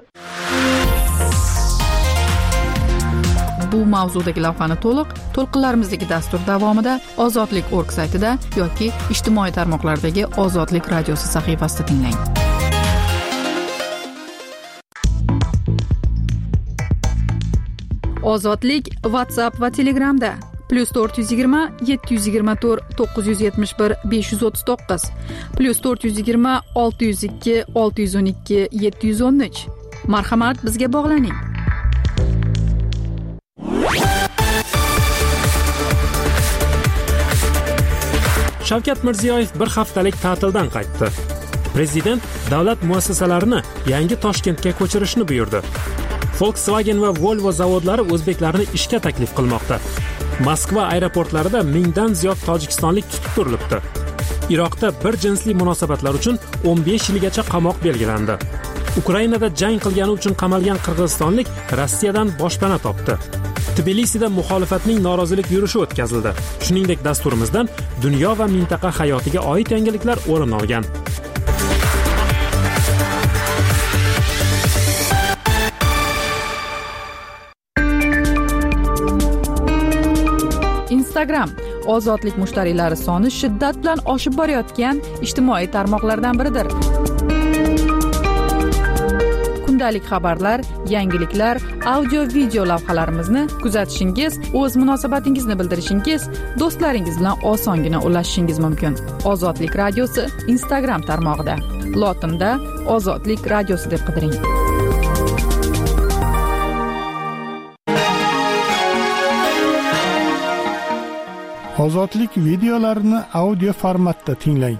Bu mavzudagi lavhani to'liq to'lqinlarimizdagi dastur davomida ozodlik nokta org saytida yoki ijtimoiy tarmoqlardagi Ozodlik radiosi sahifasida tinglang. Ozodlik WhatsApp va Telegramda. plyus to'rt yuz yigirma yetti yuz yigirma to'rt to'qqiz yuz yetmish bir besh yuz o'ttiz to'qqiz plyus to'rt yuz yigirma olti yuz ikki olti yuz o'n ikki yetti yuz o'n uch. Marhamat, bizga bog'laning. Shavkat Mirziyoyev bir haftalik ta'tildan qaytdi. Prezident davlat muassasalarini yangi Toshkentga ko'chirishni buyurdi. Volkswagen va Volvo zavodlari o'zbeklarni ishga taklif qilmoqda. Moskva aeroportlarida mingdan ziyod tojikistonlik tutib turilibdi. Iroqda bir jinsli munosabatlar uchun o'n besh yilgacha qamoq belgilandi. Ukrainada jang qilgani uchun qamalgan qirg'izistonlik Rossiyadan boshpana topdi. Tbilisida muxolifatning norozilik yurishi o'tkazildi. Shuningdek, dasturimizdan dunyo va mintaqa hayotiga oid yangiliklar o'rin olgan. Instagram ozodlik mushtariylari soni shiddat bilan oshib borayotgan ijtimoiy tarmoqlardan biridir. Kundalik xabarlar, yangiliklar, audio video lavhalarimizni kuzatishingiz, o'z munosabatingizni bildirishingiz, do'stlaringiz bilan osongina ulashishingiz mumkin. Ozodlik radiosi Instagram tarmog'ida. Lotinda Ozodlik radiosi deb qidiring. Ozodlik videolarini audio formatda tinglang.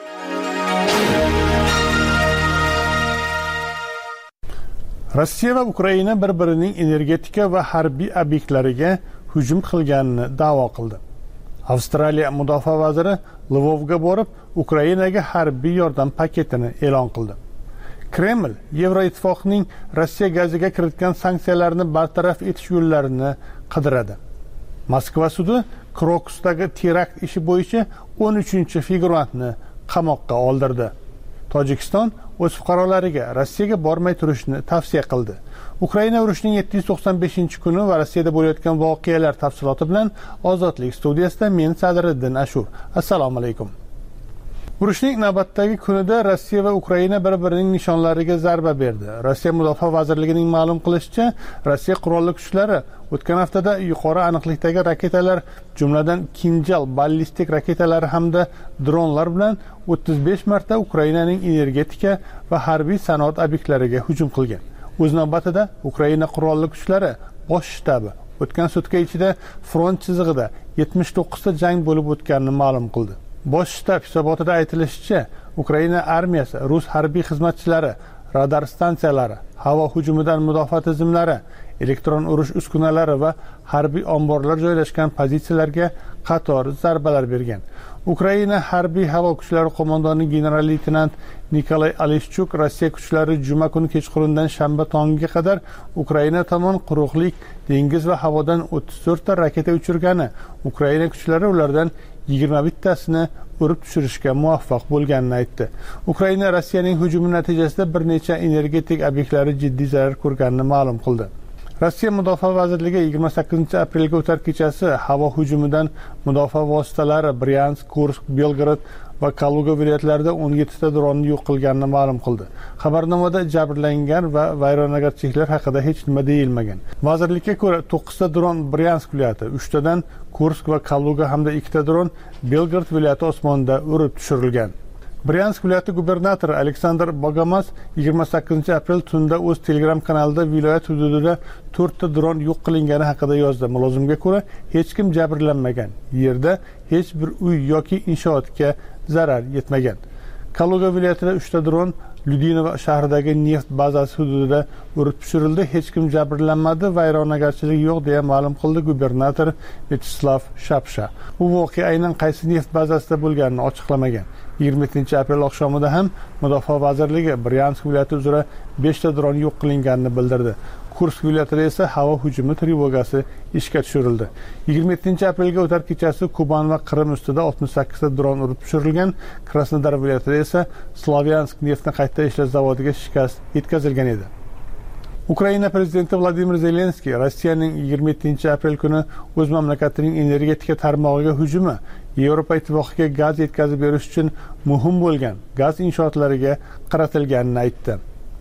Rossiya va Ukraina bir-birining energetika va harbiy obyektlariga hujum qilganini da'vo qildi. Avstraliya mudofaa vaziri Lvovga borib, Ukrainaga harbiy yordam paketini e'lon qildi. Kreml Yevroittifoqning Rossiya gaziga kiritgan sanksiyalarni bartaraf etish yo'llarini qidiradi. Moskva sudi Krokusdagi terakt ishi bo'yicha o'n uchinchi figurantni qamoqqa oldirdi. Tojikiston o'z fuqarolariga Rossiyaga bormay turishni tavsiya qildi. Ukraina urushining yetti yuz to'qson beshinchi kuni va Rossiyada bo'layotgan voqealar tafsiloti bilan Ozodlik studiyasida men Sadriddin Ashur. Assalomu alaykum. Urushning navbatdagi kunida Rossiya va Ukraina bir-birining nishonlariga zarba berdi. Rossiya Mudofaa vazirligining ma'lum qilishicha, Rossiya qurolli kuchlari o'tgan haftada yuqori aniqlikdagi raketalar, jumladan Kinjal ballistik raketalari hamda dronlar bilan o'ttiz besh marta Ukrainaning energetika va harbiy sanoat obyektlariga hujum qilgan. O'z navbatida Ukraina qurolli kuchlari bosh shtabi o'tgan sutka ichida front chizig'ida yetmish to'qqiz ta jang bo'lib o'tganini ma'lum qildi. Bosh shtab hisobotida aytilishicha, Ukraina armiyasi rus harbiy xizmatchilari, radar stansiyalari, havo hujumidan mudofaa tizimlari, elektron urush uskunalari va harbiy omborlar joylashgan pozitsiyalarga qator zarbalar bergan. Ukraina harbiy havo kuchlari qo'mondoni general-leytenant Nikolay Alishchuk Rossiya kuchlari juma kuni kechqurundan shanba tongiga qadar Ukraina tomon quruqlik, dengiz va havodan o'ttiz to'rt ta raketa uchirgani, Ukraina kuchlari ulardan yigirma bittasini urib tushirishga muvaffaq bo'lganini aytdi. Ukraina Rossiyaning hujumi natijasida bir necha energetik obyektlari jiddiy zarar ko'rganini ma'lum qildi. Rossiya Mudofaa vazirligi yigirma sakkizinchi aprelga o'tar kechasi havo hujumidan mudofaa vositalari Bryansk, Kursk, Belgorod va Kaluga viloyatlarida o'n yetti ta dronni yo'q qilganini ma'lum qildi. Xabarnomada jabrlangan va vayronagarchiliklar haqida hech nima deyilmagan. Vazirlikka ko'ra, to'qqiz ta dron Bryansk viloyati, uch tadan Kursk va Kaluga hamda ikki ta dron Belgorod viloyati osmonida urib tushirilgan. Bryansk viloyati gubernatori Aleksandr Bogomas yigirma sakkizinchi aprel tunda o'z Telegram kanalida viloyat hududida to'rt ta dron yo'q qilingani haqida yozdi. Mulozimga ko'ra, hech kim jabrlanmagan. Yerda hech bir uy yoki inshootga zarar yetmagan. Kaluga viloyatida uch ta dron Ludinova shahridagi neft bazasi hududida urib tushirildi. Hech kim jabrlanmadi, vayronagarchilik yo'q deya ma'lum qildi gubernator Vyacheslav Shapsha. Bu voqea aynan qaysi neft bazasida bo'lganini ochiqlamagan. yigirma yettinchi aprel oqshomida ham Mudofaa vazirligi Bryansk viloyati uzra besh ta dron yo'q qilinganini bildirdi. Kursk viloyatida esa havo hujumi trevogasi ishga tushirildi. yigirma yettinchi aprelga o'tar kechasi Kuban va Qrim ustida oltmish sakkiz ta dron urib tushirilgan. Krasnodar viloyatida esa Slavyansk neftni qayta ishlash zavodiga shikast yetkazilgan edi. Ukraina prezidenti Vladimir Zelenskiy Rossiyaning yigirma yettinchi aprel kuni o'z mamlakatining energetika tarmog'iga hujumi Yevropa ittifoqiga gaz yetkazib berish uchun muhim bo'lgan gaz inshootlariga qaratilganini aytdi.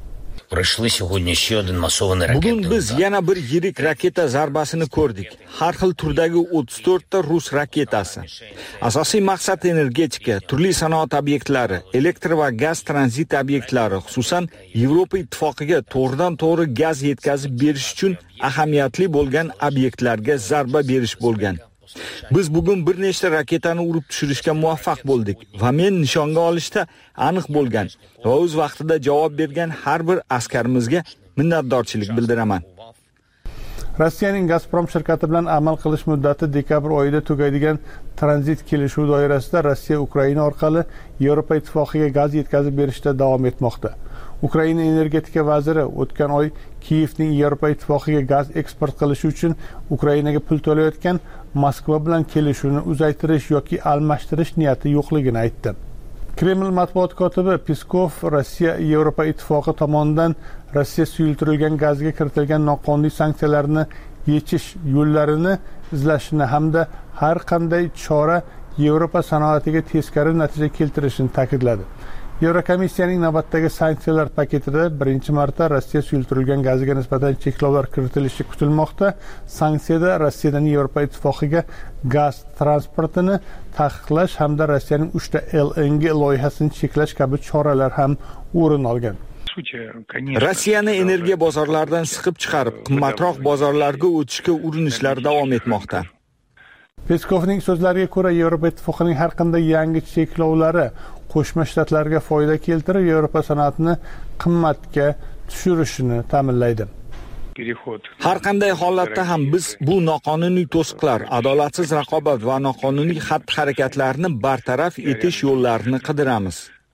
Bugun biz yana bir yirik raketa zarbasini ko'rdik. Har xil turdagi o'ttiz to'rtta rus raketasi. Asosiy maqsad energetika, turli sanoat obyektlari, elektr va gaz tranzit obyektlari, xususan Yevropa ittifoqiga to'g'ridan-to'g'ri gaz yetkazib berish uchun ahamiyatli bo'lgan obyektlarga zarba berish bo'lgan. Biz bugun bir nechta raketani urib tushirishga muvaffaq bo'ldik va men nishonga olishda aniq bo'lgan va o'z vaqtida javob bergan har bir askarimizga minnatdorchilik bildiraman. Rossiyaning Gazprom shirkati bilan amal qilish muddati dekabr oyida tugaydigan tranzit kelishuv doirasida Rossiya Ukraina orqali Yevropa ittifoqiga gaz yetkazib berishda davom etmoqda. Ukraina energetika vaziri o'tgan oy Kiyevning Yevropa ittifoqiga gaz eksport qilishi uchun Ukrainaga pul to'layotgan Moskva bilan kelishuvni uzaytirish yoki almashtirish niyati yo'qligini aytdi. Kreml matbuot kotibi Peskov Rossiya Yevropa ittifoqi tomonidan Rossiya suyultirilgan gazga kiritilgan noqonuniy sanksiyalarni yechish yo'llarini izlashini hamda har qanday chora Yevropa sanoatiga teskari natija keltirishini ta'kidladi. Yevrokomissiyaning navbatdagi sanksiyalar paketida birinchi marta Rossiya suyultirilgan gaziga nisbatan cheklovlar kiritilishi kutilmoqda. Sanksiyada Rossiyadan Yevropa ittifoqiga gaz transportini taqiqlash hamda Rossiyaning uchta L N G loyihasini cheklash kabi choralar ham o'rin olgan. Rossiyani energiya bozorlaridan siqib chiqarib, qimmatroq bozorlarga o'tishga urinishlar davom etmoqda. Peskovning so'zlariga ko'ra, Yevropa ittifoqining har qanday yangi cheklovlari Qo'shma Shtatlarga foyda keltirib, Yevropa sanoatini qimmatga tushirishini ta'minlaydi. Har qanday holatda ham biz bu noqonuniy to'siqlar, adolatsiz raqobat va noqonuniy xatti-harakatlarni bartaraf etish yo'llarini qidiramiz.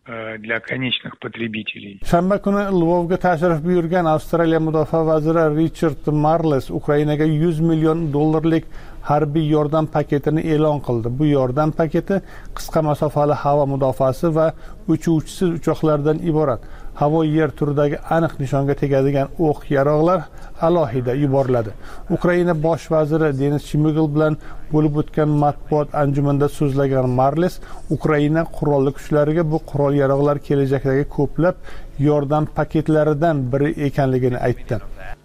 Shanba kuni Lvovga tashrif buyurgan Avstraliya mudofaa vaziri Richard Marles Ukrainaga yuz million dollarlik harbiy yordam paketini e'lon qildi. Bu yordam paketi qisqa masofali havo mudofaasi va uchuvchisiz uchoqlardan iborat. Havo yer turidagi aniq nishonga tegadigan o'q yaroqlar alohida yuboriladi. Ukraina bosh vaziri Denis Shmigel bilan bo'lib o'tgan matbuot anjumanida so'zlagan Marles Ukraina qurolli kuchlariga bu qurol yaroqlar kelajakdagi ko'plab yordam paketlaridan biri ekanligini aytdi.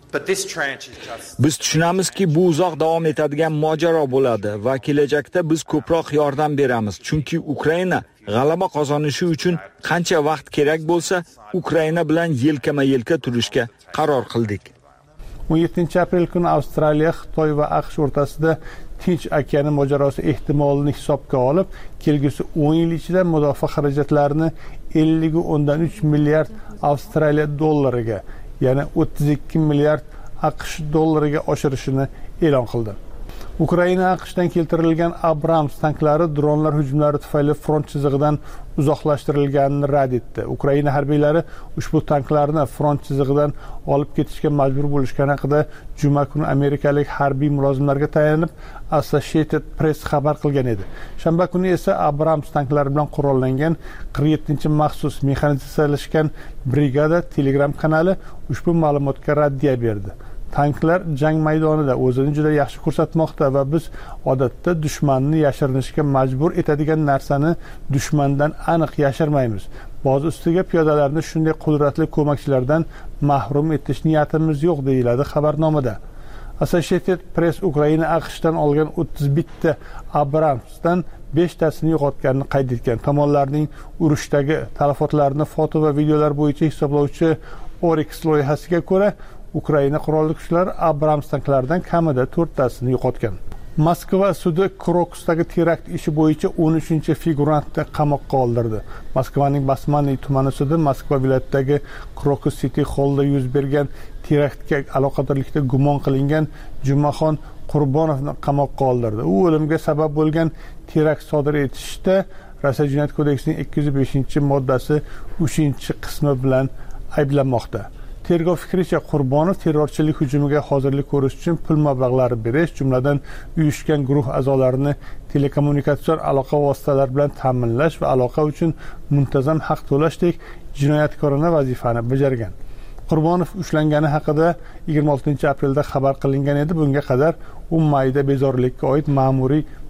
Biz tushunamizki, bu uzoq davom etadigan mojaro bo'ladi va kelajakda biz ko'proq yordam beramiz, chunki Ukraina g'alaba qozonishi uchun qancha vaqt kerak bo'lsa, Ukraina bilan yelkama-yelka turishga qaror qildik. o'n yettinchi aprel kuni Avstraliya, Xitoy va AQSh o'rtasida Tinch okeani mojarosi ehtimolini hisobga olib, kelgusi o'n yil ichida mudofaa xarajatlarini ellik o'ndan uch milliard Avstraliya dollariga, ya'ni o'ttiz ikki milliard AQSh dollariga oshirishini e'lon qildi. Ukraina AQShdan keltirilgan Abrams tanklari dronlar hujumlari tufayli front chizig'idan uzoqlashtirilganini rad etdi. Ukraina harbiylari ushbu tanklarni front chizig'idan olib ketishga majbur bo'lishgani haqida juma kuni amerikalik harbiy mulozimlarga tayanib Associated Press xabar qilgan edi. Shanba kuni esa Abrams tanklari bilan qurollangan qirq yettinchi maxsus mexanizatsiyalashgan brigada Telegram kanali ushbu ma'lumotga raddiya berdi. Tanklar jang maydonida o'zini juda yaxshi ko'rsatmoqda va biz odatda dushmanni yashirinishga majbur etadigan narsani dushmandan aniq yashirmaymiz. Boz ustiga piyodalarni shunday qudratli ko'makchilardan mahrum etish niyatimiz yo'q, deyiladi xabarnomada. Associated Press Ukraina AQShdan olgan o'ttiz bitta Abramsdan beshtasini yo'qotganini qayd etgan. Tomonlarning urushdagi talafotlarni foto va videolar bo'yicha hisoblovchi Oryx loyihasiga ko'ra, Ukraina qurolli kuchlari Abrams tanklaridan kamida to'rttasini yo'qotgan. Moskva sudi Krokusdagi terakt ishi bo'yicha o'n uchinchi figurantni qamoqqa oldirdi. Moskvaning Basmanniy tumani sudi Moskva viloyatidagi Krokus City Hallda yuz bergan teraktga aloqadorlikda gumon qilingan Jumaxon Qurbonovni qamoqqa oldirdi. U o'limga sabab bo'lgan terakt sodir etishda Rossiya Jinoyat kodeksining ikki yuz beshinchi moddasi uchinchi qismi bilan ayblanmoqda. Tergov fikricha Qurbonov terrorchilik hujumiga hozirlik ko'rish uchun pul mablag'lari berish, jumladan uyushgan guruh a'zolarini telekommunikatsion aloqa vositalari bilan ta'minlash va aloqa uchun muntazam haq to'lashdek jinoyatkorona vazifani bajargan. Qurbonov ushlangani haqida yigirma oltinchi aprelda xabar qilingan edi. Bunga qadar u mayda bezorilikka oid ma'muriy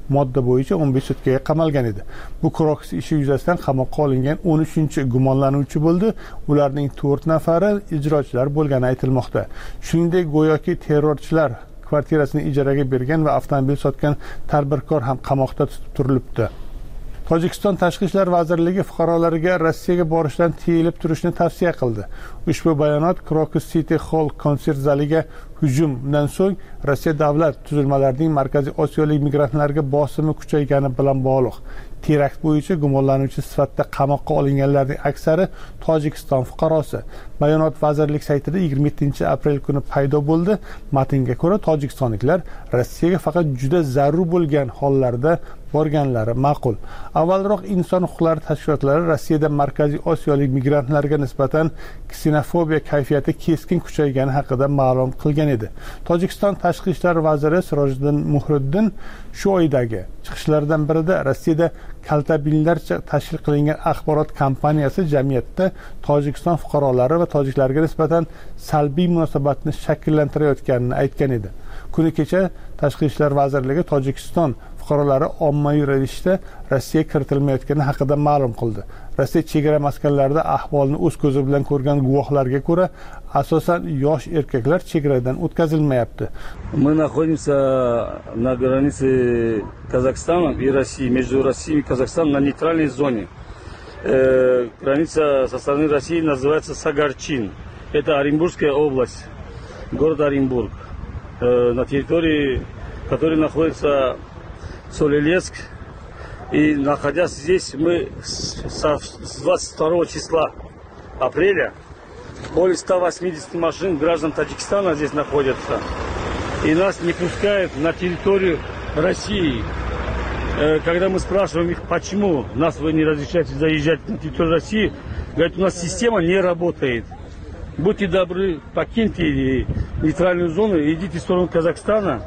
modda bo'yicha o'n besh sutkaga qamalgan edi. Bu Kroks ishi yuzasidan qamoqqa olingan o'n uchinchi gumonlanuvchi bo'ldi. Ularning to'rt nafari ijrochilar bo'lgani aytilmoqda. Shuningdek, go'yoki terrorchilar kvartirasini ijaraga bergan va avtomobil sotgan tadbirkor ham qamoqda tutib turilibdi. Tojikiston Tashqi ishlar vazirligi fuqarolarga Rossiyaga borishdan tiyilib turishni tavsiya qildi. Ushbu bayonot Krokus City Hall konsert zaliga hujumdan so'ng Rossiya davlat tuzilmalarining Markaziy Osiyolik migrantlarga bosimi kuchaygani bilan bog'liq. Terakt bo'yicha gumonlanuvchi sifatida qamoqqa olinganlarning aksari Tojikiston fuqarosi. Bayonot vazirlik saytida yigirma yettinchi aprel kuni paydo bo'ldi. Matnga ko'ra, tojikistonliklar Rossiyaga faqat juda zarur bo'lgan hollarda borganlari ma'qul. Avvalroq inson huquqlari tashkilotlari Rossiyada Markaziy Osiyolik migrantlarga nisbatan ksenofobiya kayfiyati keskin kuchaygani haqida ma'lum qilgan edi. Tojikiston Tashqi ishlar vaziri Sirojiddin Muhriddin shu oydagi chiqishlardan birida Rossiyada kaltabinlarcha tashkil qilingan axborot kompaniyasi jamiyatda Tojikiston fuqarolari va tojiklarga nisbatan salbiy munosabatni shakllantirayotganini aytgan edi. Kuni kecha Tashqi ishlar vazirligi Tojikiston fuqarolari ommaviy ravishda Rossiyaga kiritilmayotgani haqida ma'lum qildi. Rossiya chegara maskanlarida ahvolni o'z ko'zi bilan ko'rgan guvohlarga ko'ra, asosan yosh erkaklar chegaradan o'tkazilmayapti. Мы находимся на границе Казахстана и России, между Россией и Казахстаном на нейтральной зоне. Э, граница со стороны России называется Сагарчин. Это Оренбургская область, город Оренбург. Э, на территории, которой находится Солилецк. И находясь здесь, мы с двадцать второго числа апреля более ста восьмидесяти машин граждан Таджикистана здесь находятся. И нас не пускают на территорию России. Когда мы спрашиваем их, почему нас вы не разрешаете заезжать на территорию России, говорят, у нас система не работает. Будьте добры, покиньте нейтральную зону и идите в сторону Казахстана.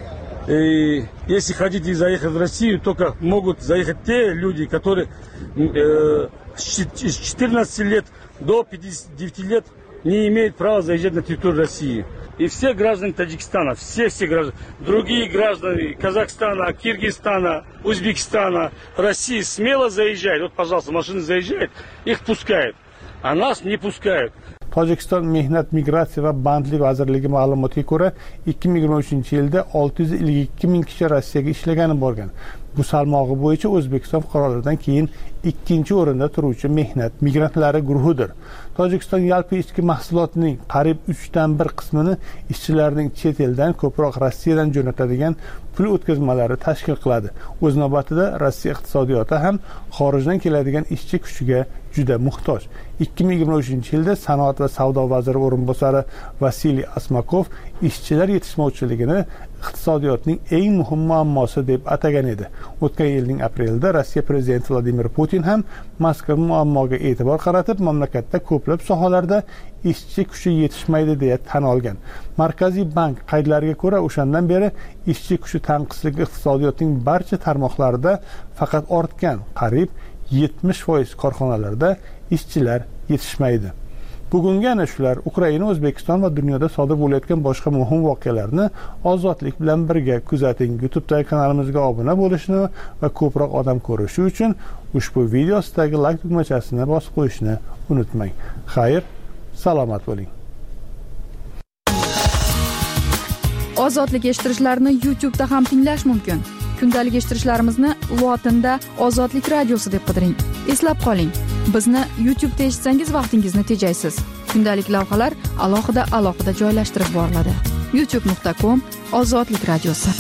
И если хотите заехать в Россию, только могут заехать те люди, которые э, с четырнадцати лет до пятидесяти девяти лет не имеют права заезжать на территорию России. И все граждане Таджикистана, все все граждане, другие граждане Казахстана, Киргизстана, Узбекистана, России смело заезжают. Вот, пожалуйста, машины заезжают, их пускают, а нас не пускают. Tojikiston Mehnat migratsiya va bandlik vazirligi ma'lumotiga ko'ra, ikki ming yigirma uchinchi yilda olti yuz ellik ikki ming kishi Rossiyaga ishlagani borgan. Bu salmog'i bo'yicha O'zbekiston fuqarolaridan keyin ikkinchi o'rinda turuvchi mehnat migrantlari guruhidir. Tojikiston yalpi ichki mahsulotining qariyb uchdan bir qismini ishchilarning chet eldan, ko'proq Rossiyadan jo'natadigan pul o'tkazmalari tashkil qiladi. O'z navbatida Rossiya iqtisodiyoti ham xorijdan keladigan ishchi kuchiga juda muhtoj. ikki ming yigirma uchinchi yilda sanoat va savdo vaziri o'rinbosari Vasiliy Asmakov ishchilar yetishmovchiligini iqtisodiyotning eng muhim muammosi deb atagan edi. O'tgan yilning aprelida Rossiya prezidenti Vladimir Putin ham mazkur muammoga e'tibor qaratib, mamlakatda ko'plab sohalarda ishchi kuchi yetishmaydi deya tan olgan. Markaziy bank qaydlariga ko'ra, o'shandan beri ishchi kuchi tanqisligi iqtisodiyotning barcha tarmoqlarida faqat ortgan, qariyb yetmish foiz korxonalarda ishchilar yetishmaydi. Bugungi ana shular Ukraina, O'zbekiston va dunyoda sodir bo'layotgan boshqa muhim voqealarni ozodlik bilan birga kuzating. YouTube'dagi kanalimizga obuna bo'lishni va ko'proq odam ko'rishi uchun ushbu video ostidagi like tugmachasini bosib qo'yishni unutmang. Xayr, salomat bo'ling. Ozodlik eshittirishlarni YouTube'da ham tinglash mumkin. Kundalik eshittirishlarimizni lotinda Ozodlik radiosi deb qidiring. Eslab qoling, bizni YouTube'da eshitsangiz vaqtingizni tejaysiz. Kundalik lavhalar alohida alohida joylashtirib boriladi. youtube nuqta com Ozodlik radiosi.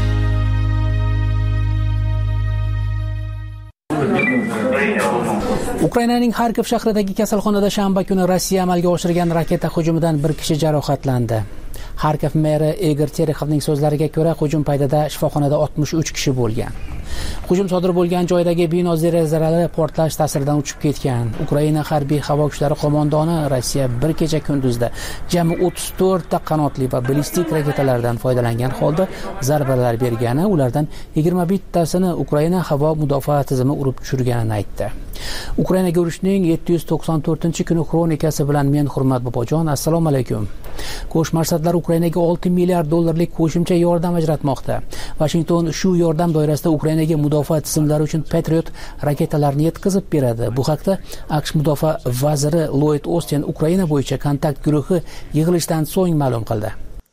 Ukrainaning Xarkov shahridagi kasalxonada shanba kuni Rossiya amalga oshirgan raketa hujumidan bir kishi jarohatlandi. Xarkov meri Igor Terekhovning so'zlariga ko'ra, hujum paytida shifoxonada oltmish uch kishi bo'lgan. Hujum sodir bo'lgan joydagi bino derazalari portlash ta'siridan uchib ketgan. Ukraina harbiy havo kuchlari qo'mondoni Rossiya bir kecha kunduzda jami o'ttiz to'rtta qanotli va ballistik raketalardan foydalangan holda zarbalar bergani, ulardan yigirma bittasini Ukraina havo mudofaa tizimi urib tushirganini aytdi. Ukrainaga urushning yetti yuz to'qson to'rtinchi kuni kronikasi bilan men Hurmat Bobojon, assalomu alaykum. Qo'shma Shtatlar Ukrainaga olti milliard dollarlik qo'shimcha yordam ajratmoqda. Washington shu yordam doirasida Ukrainaga mudofaa tizimlari uchun Patriot raketalarni yetkazib beradi. Bu haqda AQSh mudofaa vaziri Lloyd Austin Ukraina bo'yicha kontakt guruhi yig'ilishdan so'ng ma'lum qildi.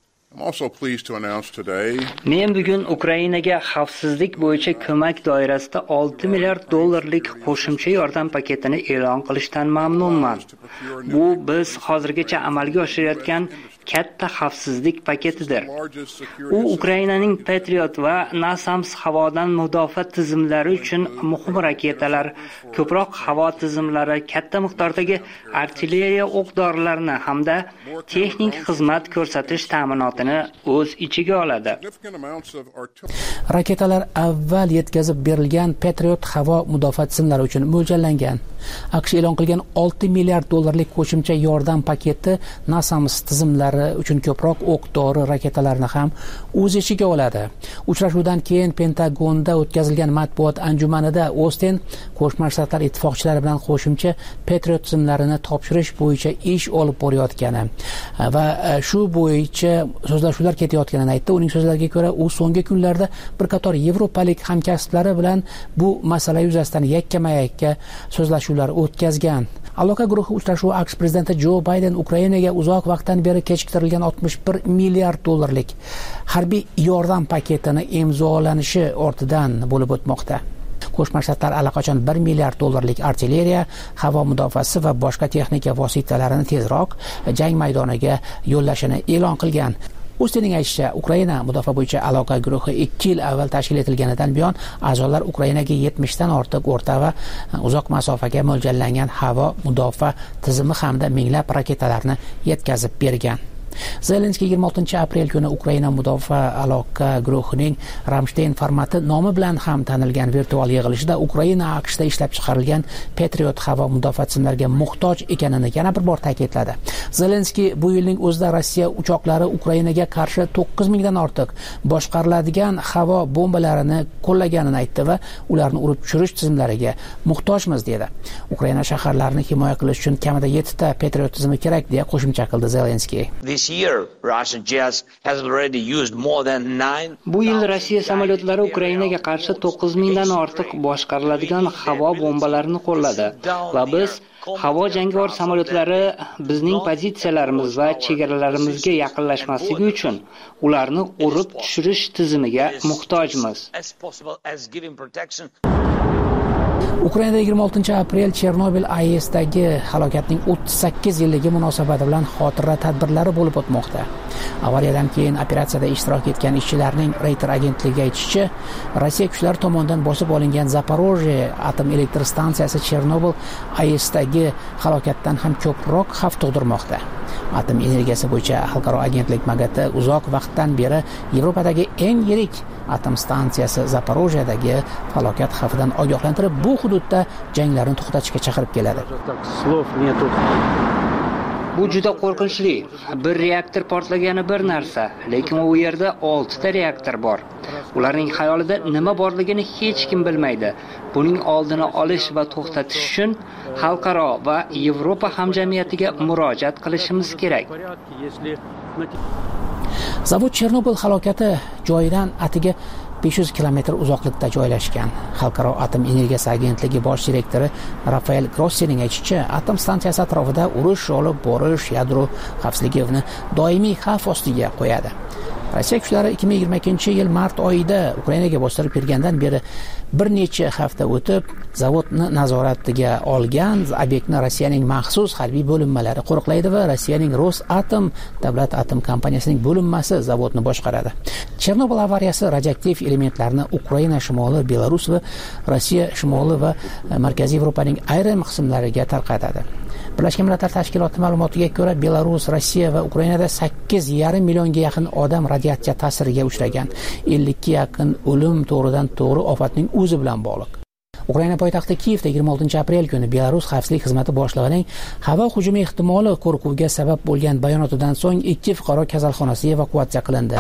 Men bugun Ukrainaga xavfsizlik bo'yicha ko'mak doirasida olti milliard dollarlik qo'shimcha yordam paketini e'lon qilishdan mamnunman. Bu biz hozirgacha amalga oshirayotgan katta xavfsizlik paketidir. U Ukrainaning Patriot va NASAMS havodan mudofaa tizimlari uchun muhim raketalar, ko'proq havo tizimlari, katta miqdordagi artilleriya o'q-dorilarini hamda texnik xizmat ko'rsatish ta'minotini o'z ichiga oladi. Raketalar avval yetkazib berilgan Patriot havo mudofaa tizimlari uchun mo'ljallangan. AQSh e'lon qilgan olti milliard dollarlik qo'shimcha yordam paketi NASAMS tizimlari uchun ko'proq o'q-dori raketalarni ham o'z ichiga oladi. Uchrashuvdan keyin Pentagonda o'tkazilgan matbuot anjumanida Austin Qo'shma Shtatlar ittifoqchilari bilan qo'shimcha Patriot tizimlarini topshirish bo'yicha ish olib borayotgani va shu bo'yicha so'zlashuvlar ketayotganini aytdi. Uning so'zlariga ko'ra, u so'nggi kunlarda bir qator yevropalik hamkasblari bilan bu masala yuzasidan yakkama-yakka so'zlashuvlar o'tkazgan. Aloqa guruhi uchrashuvi AQSh prezidenti Jo Bayden Ukrainaga uzoq vaqtdan beri kechiktirilgan oltmish bir milliard dollarlik harbiy yordam paketini imzolanishi ortidan bo'lib o'tmoqda. Qo'shma Shtatlar allaqachon bir milliard dollarlik artilleriya, havo mudofaasi va boshqa texnika vositalarini tezroq jang maydoniga yo'llashini e'lon qilgan. Austinning aytishicha, Ukraina mudofaa bo'yicha aloqa guruhi ikki yil avval tashkil etilganidan buyon a'zolar Ukrainaga yetmishdan ortiq o'rta va uzoq masofaga mo'ljallangan havo mudofaa tizimi hamda minglab raketalarni yetkazib bergan. Zelenskiy yigirma oltinchi aprel kuni Ukraina mudofaa aloqa guruhining Ramstein formati nomi bilan ham tanilgan virtual yig'ilishida Ukraina AQShda ishlab chiqarilgan Patriot havo mudofaa tizimlariga muhtoj ekanini yana bir bor ta'kidladi. Zelenskiy bu yilning o'zida Rossiya uchoqlari Ukrainaga qarshi to'qqiz mingdan ortiq boshqariladigan havo bombalarini qo'llaganini aytdi va ularni urib tushirish tizimlariga muhtojmiz dedi. Ukraina shaharlarini himoya qilish uchun kamida yettita Patriot tizimi kerak deya qo'shimcha qildi Zelenskiy. Bu yil Rossiya samolyotlari Ukrainaga qarshi to'qqiz mingdan ortiq boshqariladigan havo bombalarini qo'lladi va biz havo jangovar samolyotlari bizning pozitsiyalarimiz va chegaralarimizga yaqinlashmasligi uchun ularni urib tushirish tizimiga muhtojmiz. Ukrainada yigirma oltinchi aprel Chernobil A E S'dagi halokatning o'ttiz sakkiz yilligi munosabati bilan xotira tadbirlari bo'lib o'tmoqda. Avariyadan keyin operatsiyada ishtirok etgan ishchilarning Reuters agentligiga aytishicha, Rossiya kuchlari tomonidan bosib olingan Zaporojye atom elektr stansiyasi Chernobil A E S'dagi halokatdan ham ko'proq xavf tug'dirmoqda. Atom energiyasi bo'yicha xalqaro agentlik magati uzoq vaqtdan beri Yevropadagi eng yirik atom stansiyasi Zaporojyedagi falokat xavfidan ogohlantirib, bu hududda janglarni to'xtatishga chaqirib keladi. Bu juda qo'rqinchli. Bir reaktor portlagani bir narsa, lekin u yerda oltita reaktor bor. Ularning xayolida nima borligini hech kim bilmaydi. Buning oldini olish va to'xtatish uchun xalqaro va Yevropa hamjamiyatiga murojaat qilishimiz kerak. Zavod Chernobil halokati joyidan atiga besh yuz kilometr uzoqlikda joylashgan. Xalqaro atom energiyasi agentligi bosh direktori Rafael Grossining aytishicha, atom stansiyasi atrofida urush olib borish yadro xavfsizligini doimiy xavf ostiga qo'yadi. Rossiya kuchlari ikki ming yigirma ikkinchi yil mart oyida Ukrainaga bostirib kirgandan beri bir necha hafta o'tib, zavodni nazoratiga olgan obyektni Rossiyaning maxsus harbiy bo'linmalari qo'riqlaydi va Rossiyaning Rosatom davlat atom kompaniyasining bo'linmasi zavodni boshqaradi. Chernobil avariyasi radioaktiv elementlarni Ukraina shimoli, Belarus va Rossiya shimoli va Markaziy Yevropaning ayrim qismlariga tarqatadi. Birlashgan Millatlar Tashkiloti ma'lumotiga ko'ra, Belarus, Rossiya va Ukrainada sakkiz yarim millionga yaqin odam radiatsiya ta'siriga uchragan. ellik ikki yaqin o'lim to'g'ridan to'g'ri ofatning o'zi bilan bog'liq. Ukraina poytaxti Kiyevda yigirma oltinchi aprel kuni Belarus xavfsizlik xizmati boshlig'ining havo hujumi ehtimoli qo'rquvga sabab bo'lgan bayonotidan so'ng ikki fuqaro kasalxonasiga evakuatsiya qilindi.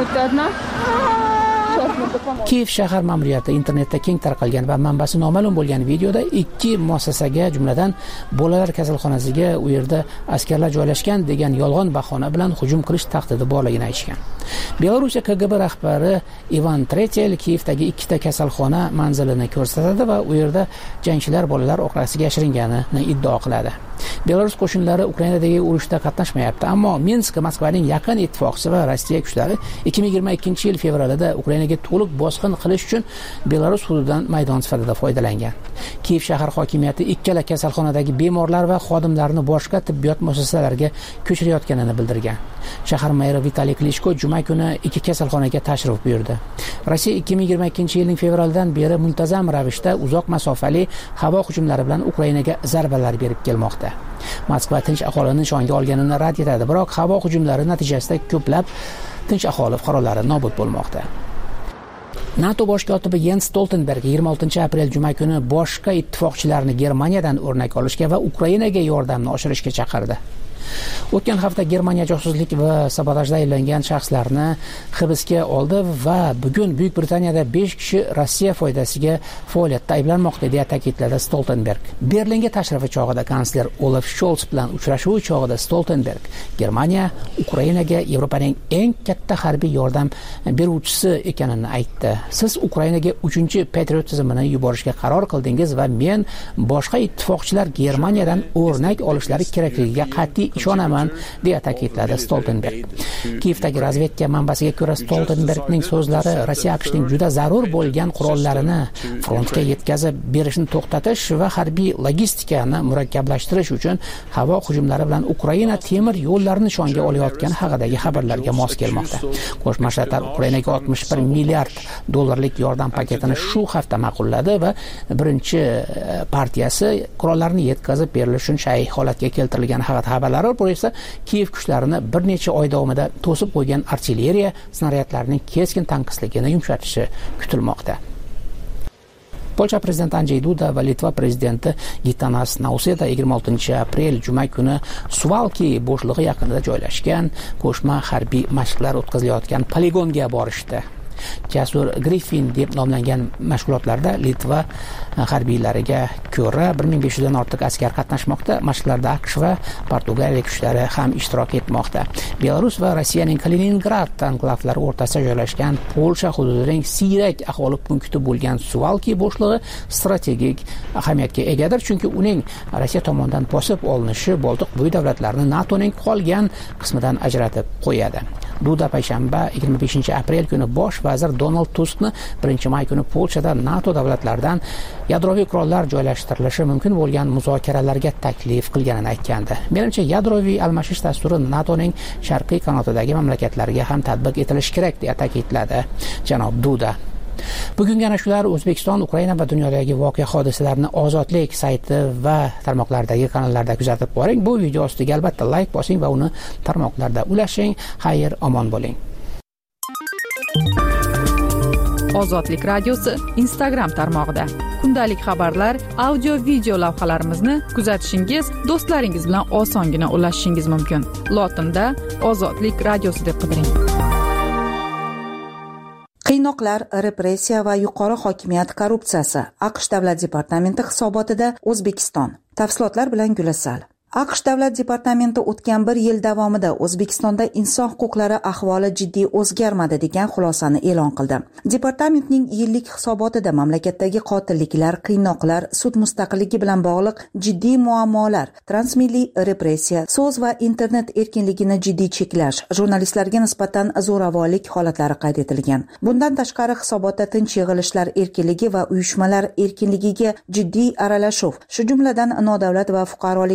Kiyev shahar ma'muriyati internetda keng tarqalgan va manbasi noma'lum bo'lgan videoda ikki muassasaga, jumladan bolalar kasalxonasiga u yerda askarlar joylashgan degan yolg'on bahona bilan hujum qilish tahdidi borligini aytishgan. Belorussiya K G B rahbari Ivan Tretel Kiyevdagi ikkita kasalxona manzilini ko'rsatadi va u yerda jangchilar bolalar orqasiga yashiringanini iddao qiladi. Belarus qo'shinlari Ukrainadagi urushda qatnashmayapti, ammo Minsk Moskvaning yaqin ittifoqchisi va Rossiya kuchlari ikki ming yigirma ikkinchi yil fevralida Ukrainaga to'liq bosqin qilish uchun Belarus hududidan maydon sifatida foydalangan. Kiyev shahar hokimiyati ikkala kasalxonadagi bemorlar va xodimlarni boshqa tibbiyot muassasalariga ko'chirayotganini bildirgan. Shahar meri Vitaliy Klitschko juma kuni ikki kasalxonaga tashrif buyurdi. Rossiya ikki ming yigirma ikkinchi yilning fevralidan beri muntazam ravishda uzoq masofali havo hujumlari bilan Ukrainaga zarbalar berib kelmoqda. Moskva tinch aholini nishonga olganini rad etadi, biroq havo hujumlari natijasida ko'plab tinch aholi fuqarolari nobud bo'lmoqda. NATO bosh kotibi Jens Stoltenberg yigirma oltinchi aprel juma kuni boshqa ittifoqchilarni Germaniyadan o'rnak olishga va Ukrainaga yordamni oshirishga chaqirdi. O'tgan hafta Germaniya josuslik va sabotajda ayblangan shaxslarni hibsga oldi va bugun Buyuk Britaniyada besh kishi Rossiya foydasiga faoliyatda ayblanmoqda deya ta'kidladi Stoltenberg. Berlinga tashrifi chog'ida kansler Olaf Scholz bilan uchrashuvi chog'ida Stoltenberg Germaniya Ukrainaga Yevropaning eng katta harbiy yordam beruvchisi ekanini aytdi. Siz Ukrainaga uchinchi Patriot tizimini yuborishga qaror qildingiz va men boshqa ittifoqchilar Germaniyadan o'rnak olishlari kerakligiga qat'iy ishonaman deya ta'kidladi Stoltenberg. Kiyevdagi razvedka manbasiga ko'ra Stoltenbergning so'zlari Rossiya AQShning juda zarur bo'lgan qurollarini frontga yetkazib berishni to'xtatish va harbiy logistikani murakkablashtirish uchun havo hujumlari bilan Ukraina temir yo'llarini nishonga olayotgani haqidagi xabarlarga mos kelmoqda. Qo'shma Shtatlar Ukrainaga oltmish bir milliard dollarlik yordam paketini shu hafta ma'qulladi va birinchi partiyasi qurollarni yetkazib berilishi uchun shay holatga keltirilgan haqida xabarlar bor esa Kiyev kuchlarini bir necha oy davomida to'sib qo'ygan artilleriya snaryadlarining keskin tanqisligini yumshatishi kutilmoqda. Polsha prezidenti Andrzej Duda va Litva prezidenti Gitanas Nauseda yigirma oltinchi aprel juma kuni Suvalki bo'shlig'i yaqinida joylashgan qo'shma harbiy mashqlar o'tkazilayotgan poligonga borishdi. Jasur Griffin deb nomlangan mashg'ulotlarda Litva harbiylariga ko'ra bir ming besh yuzdan ortiq askar qatnashmoqda. Mashqlarda AQSh va Portugaliya kuchlari ham ishtirok etmoqda. Belarus va Rossiyaning Kaliningrad anklavlari o'rtasida joylashgan Polsha hududining siyrak aholi punkti bo'lgan Suvalki bo'shlig'i strategik ahamiyatga egadir, chunki uning Rossiya tomonidan bosib olinishi Boltiq bo'yi davlatlarini NATOning qolgan qismidan ajratib qo'yadi. Duda payshanba yigirma beshinchi aprel kuni bosh vazir Donald Tuskni birinchi may kuni Polshada NATO davlatlaridan yadroviy qurollar joylashtirilishi mumkin bo'lgan muzokaralarga taklif qilganini aytgandi. Menimcha yadroviy almashish dasturi NATOning sharqiy qanotidagi mamlakatlarga ham tatbiq etilishi kerak deya ta'kidladi janob Duda. Bugungi ana shular O'zbekiston, Ukraina va dunyodagi voqea hodisalarni Ozodlik sayti va tarmoqlardagi kanallarda kuzatib boring. Bu video ostiga albatta like bosing va uni tarmoqlarda ulashing. Xayr, omon bo'ling. Ozodlik radiosi Instagram tarmog'ida kundalik xabarlar, audio video lavhalarimizni kuzatishingiz, do'stlaringiz bilan osongina ulashishingiz mumkin. Lotinda Ozodlik radiosi deb qidiring. Qiynoqlar, repressiya va yuqori hokimiyat korrupsiyasi. AQSh Davlat departamenti hisobotida O'zbekiston. Tafsilotlar bilan Gulasal. AQSh Davlat departamenti o'tgan bir yil davomida O'zbekistonda inson huquqlari ahvoli jiddiy o'zgarmadi degan xulosani e'lon qildi. Departamentning yillik hisobotida mamlakatdagi qotilliklar, qiynoqlar, sud mustaqilligi bilan bog'liq jiddiy muammolar, transmilliy repressiya, so'z va internet erkinligini jiddiy cheklash, jurnalistlarga nisbatan zo'ravonlik holatlari qayd etilgan. Bundan tashqari hisobotda tinch yig'ilishlar erkinligi va uyushmalar erkinligiga jiddiy aralashuv, shu jumladan nodavlat va fuqarolik jamiyati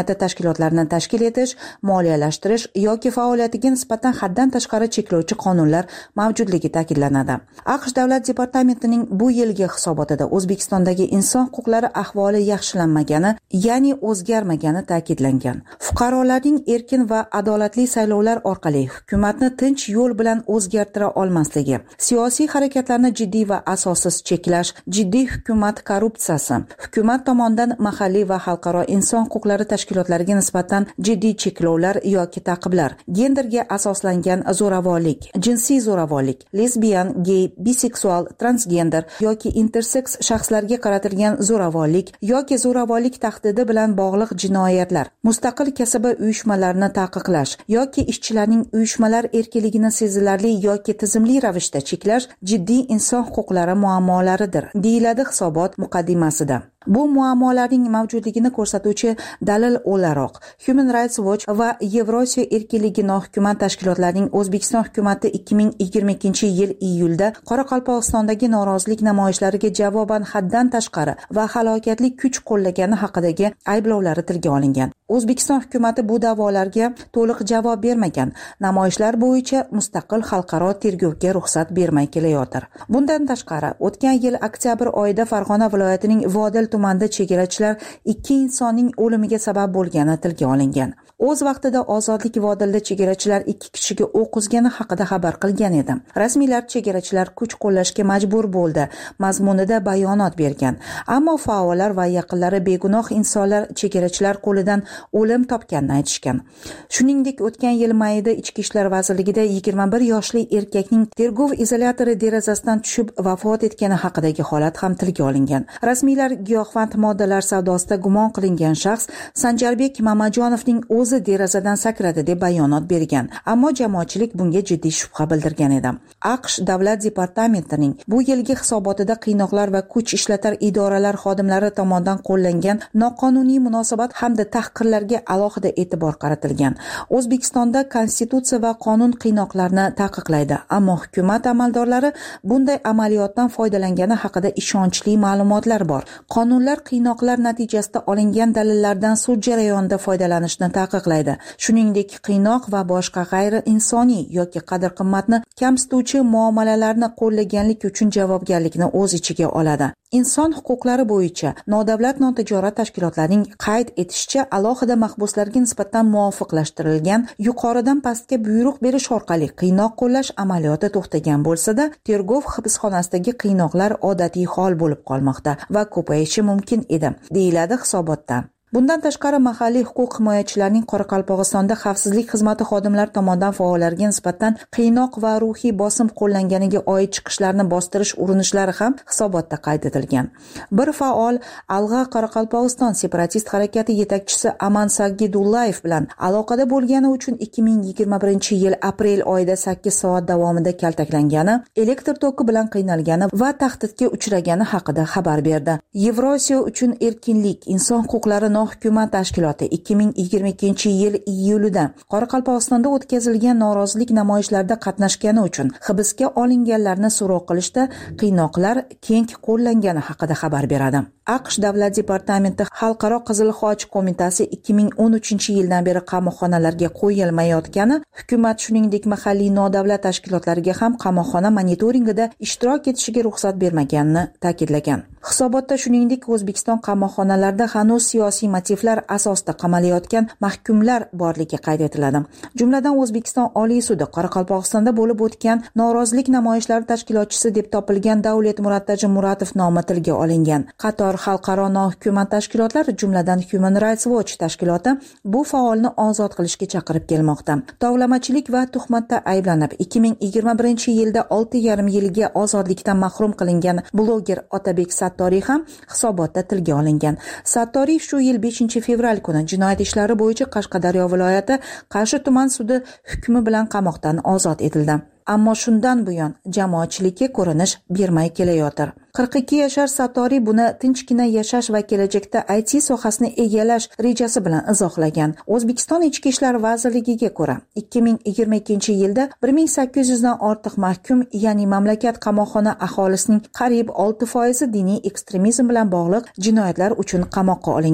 hokimiyati tashkilotlarini tashkil etish, moliyalashtirish yoki faoliyatiga nisbatan haddan tashqari cheklovchi qonunlar mavjudligi ta'kidlanadi. AQSh davlat departamentining bu yilgi hisobotida O'zbekistondagi inson huquqlari ahvoli yaxshilanmagani, ya'ni o'zgarmagani ta'kidlangan. Fuqarolarning erkin va adolatli saylovlar orqali hukumatni tinch yo'l bilan o'zgartira olmasligi, siyosiy harakatlarni jiddiy va asossiz cheklash, jiddiy hukumat korrupsiyasi, hukumat tomonidan mahalliy va xalqaro inson huquqlari tashkilotlariga nisbatan jiddiy cheklovlar yoki ta'qiblar, genderga asoslangan zo'ravonlik, jinsiy zo'ravonlik, lesbiyan, gey, biseksual, transgender yoki intersex shaxslarga qaratilgan zo'ravonlik yoki zo'ravonlik tahdidi bilan bog'liq jinoyatlar, mustaqil kasaba uyushmalarini taqiqlash yoki ishchilarning uyushmalar erkinligini sezilarli yoki tizimli ravishda cheklash jiddiy inson huquqlari muammolaridir, deyiladi hisobot muqaddimasida. Bu muammolarning mavjudligini ko'rsatuvchi dalil o'laroq Human Rights Watch va Yevrosiyo erkinligi nohukumat tashkilotlarining O'zbekiston hukumati ikki ming yigirma ikkinchi yil iyulda Qoraqalpog'istondagi norozilik namoyishlariga javoban haddan tashqari va halokatli kuch qo'llagani haqidagi ayblovlari tilga olingan. O'zbekiston hukumati bu da'volarga to'liq javob bermagan, namoyishlar bo'yicha mustaqil xalqaro tergovga ruxsat bermay kelayotir. Bundan tashqari, o'tgan yil oktyabr oyida Farg'ona viloyatining Vodil tumanida chegarachilar ikki insonning o'limiga sabab bo'lgani tilga olingan. O'z vaqtida Ozodlik Vodilda chegarachilar ikki kishiga o'q uzgani haqida xabar qilgan edi. Rasmiylar chegarachilar kuch qo'llashga majbur bo'ldi mazmunida bayonot bergan. Ammo faollar va yaqinlari begunoh insonlar chegarachilar qo'lidan o'lim topganini aytishgan. Shuningdek, o'tgan yil mayida Ichki ishlar vazirligida yigirma bir yoshli erkakning tergov izolyatori derazasidan tushib vafot etgani haqidagi holat ham tilga olingan. Rasmiylar giyohvand moddalar savdosida gumon qilingan shaxs Sanjarbek Mamajonovning o'zi derazadan sakradi deb bayonot bergan. Ammo jamoatchilik bunga jiddiy shubha bildirgan edi. AQSh davlat departamentining bu yilgi hisobotida qiynoqlar va kuch ishlatar idoralar xodimlari tomonidan qo'llangan noqonuniy munosabat hamda tahqirlarga alohida e'tibor qaratilgan. O'zbekistonda konstitutsiya va qonun qiynoqlarni taqiqlaydi, ammo hukumat amaldorlari bunday amaliyotdan foydalangani haqida ishonchli ma'lumotlar bor. Qonunlar qiynoqlar natijasida olingan dalillardan sud jarayonida foydalanishni taqiqlaydi. Shuningdek, qiynoq va boshqa g'ayri insoniy yoki qadr-qimmatni kamsituvchi muomalalarni qo'llaganlik uchun javobgarlikni o'z ichiga oladi. Inson huquqlari bo'yicha nodavlat notijorat tashkilotlarining qayd etishicha, alohida mahbuslarga nisbatan muvofiqlashtirilgan yuqoridan pastga buyruq berish orqali qiynoq qo'llash amaliyoti to'xtagan bo'lsa-da, tergov hibsxonasidagi qiynoqlar odatiy hol bo'lib qolmoqda va ko'payishi mumkin edi, deyiladi hisobotda. Bundan tashqari, mahalliy huquq himoyachilarining Qoraqalpog'istonda xavfsizlik xizmati xodimlari tomonidan faollarga nisbatan qiynoq va ruhiy bosim qo'llanganiga oid chiqishlarni bostirish urinishlari ham hisobotda qayd etilgan. Bir faol Alg'a Qoraqalpog'iston separatist harakati yetakchisi Aman Sagidullayev bilan aloqada bo'lgani uchun ikki ming yigirma birinchi yil aprel oyida sakkiz soat davomida kaltaklangani, elektr toki bilan qiynalgani va tahdidga uchragani haqida xabar berdi. Yevrosiyo uchun erkinlik, inson huquqlari hukumat tashkiloti ikki ming yigirma ikkinchi yil iyulida Qoraqalpog'istonda o'tkazilgan norozilik namoyishlarida qatnashgani uchun hibsga olinganlarni so'roq qilishda qiynoqlar keng qo'llangani haqida xabar beradi. AQSh davlat departamenti Xalqaro Qizil Xoch qo'mitasi ikki ming o'n uchinchi yildan beri qamoqxonalarga qo'yilmayotgani, hukumat shuningdek mahalliy nodavlat tashkilotlariga ham qamoqxona monitoringida ishtirok etishiga ruxsat bermaganini ta'kidlagan. Hisobotda shuningdek O'zbekiston qamoqxonalarida hanuz siyosiy motivlar asosida qamalayotgan mahkumlar borligi qayd etiladi. Jumladan O'zbekiston Oliy sudi Qoraqalpog'istonda bo'lib o'tgan norozilik namoyishlari tashkilotchisi deb topilgan Davlat Murattaji Muratov nomi tilga olingan. Qator xalqaro nohukumat tashkilotlari, jumladan Human Rights Watch tashkiloti bu faolni ozod qilishga chaqirib kelmoqda. Tovlamachilik va tuhmatda ayblanib ikki ming yigirma birinchi yilda olti yarim yilga ozodlikdan mahrum qilingan bloger Otabek Sattoriy ham hisobotda tilga olingan. Sattoriy shu yil beshinchi fevral kuni jinoyat ishlari bo'yicha Qashqadaryo viloyati Qarshi tuman sudi hukmi bilan qamoqdan ozod etildi. Ammo shundan buyon jamoatchilikka ko'rinish bermay kelayotir. qirq ikki yashar Sattoriy buni tinchgina yashash va kelajakda I T sohasini egallash rejasi bilan izohlagan. O'zbekiston Ichki ishlar vazirligiga ko'ra, ikki ming yigirma ikkinchi yilda bir ming sakkiz yuz dan ortiq mahkum, ya'ni mamlakat qamoqxona aholisining qariyb olti foizi diniy ekstremizm bilan bog'liq jinoyatlar uchun qamoqqa olingan.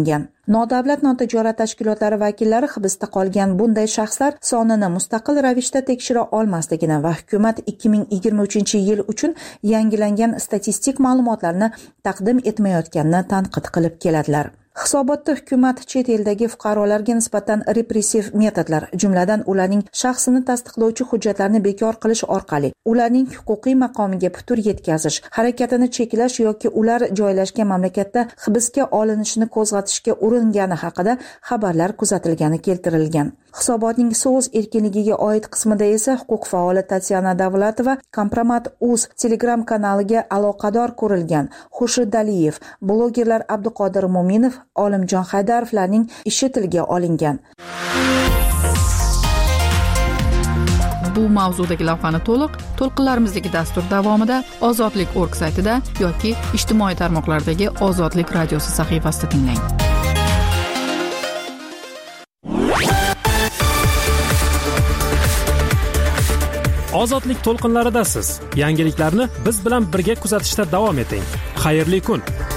Nodavlat notijorat tashkilotlari vakillari hibsda qolgan bunday shaxslar sonini mustaqil ravishda tekshira olmasligini va hukumat ikki ming yigirma uchinchi yil uchun yangilangan statistik ma'lumotlarni taqdim etmayotganini tanqid qilib keladilar. Hisobotda hukumat chet eldagi fuqarolarga nisbatan repressiv metodlar, jumladan ularning shaxsini tasdiqlovchi hujjatlarni bekor qilish orqali ularning huquqiy maqomiga putur yetkazish, harakatini cheklash yoki ular joylashgan mamlakatda hibsga olinishini qo'zg'atishga uringani haqida xabarlar kuzatilgani keltirilgan. Hisobotning so'z erkinligiga oid qismida esa huquq faoli Tatyana Davlatova Kompromat.uz Telegram kanaliga aloqador ko'rilgan Xurshid Aliyev, blogerlar Abduqodir Mo'minov, Olimjon Haydarovlarning ishi tilga olingan. Bu mavzudagi lavhani to'liq to'lqinlarimizdagi dastur davomida Ozodlik nokta org saytida yoki ijtimoiy tarmoqlardagi Ozodlik radiosi sahifasida tinglang. Ozodlik to'lqinlaridasiz. Yangiliklarni biz bilan birga kuzatishda davom eting. Xayrli kun.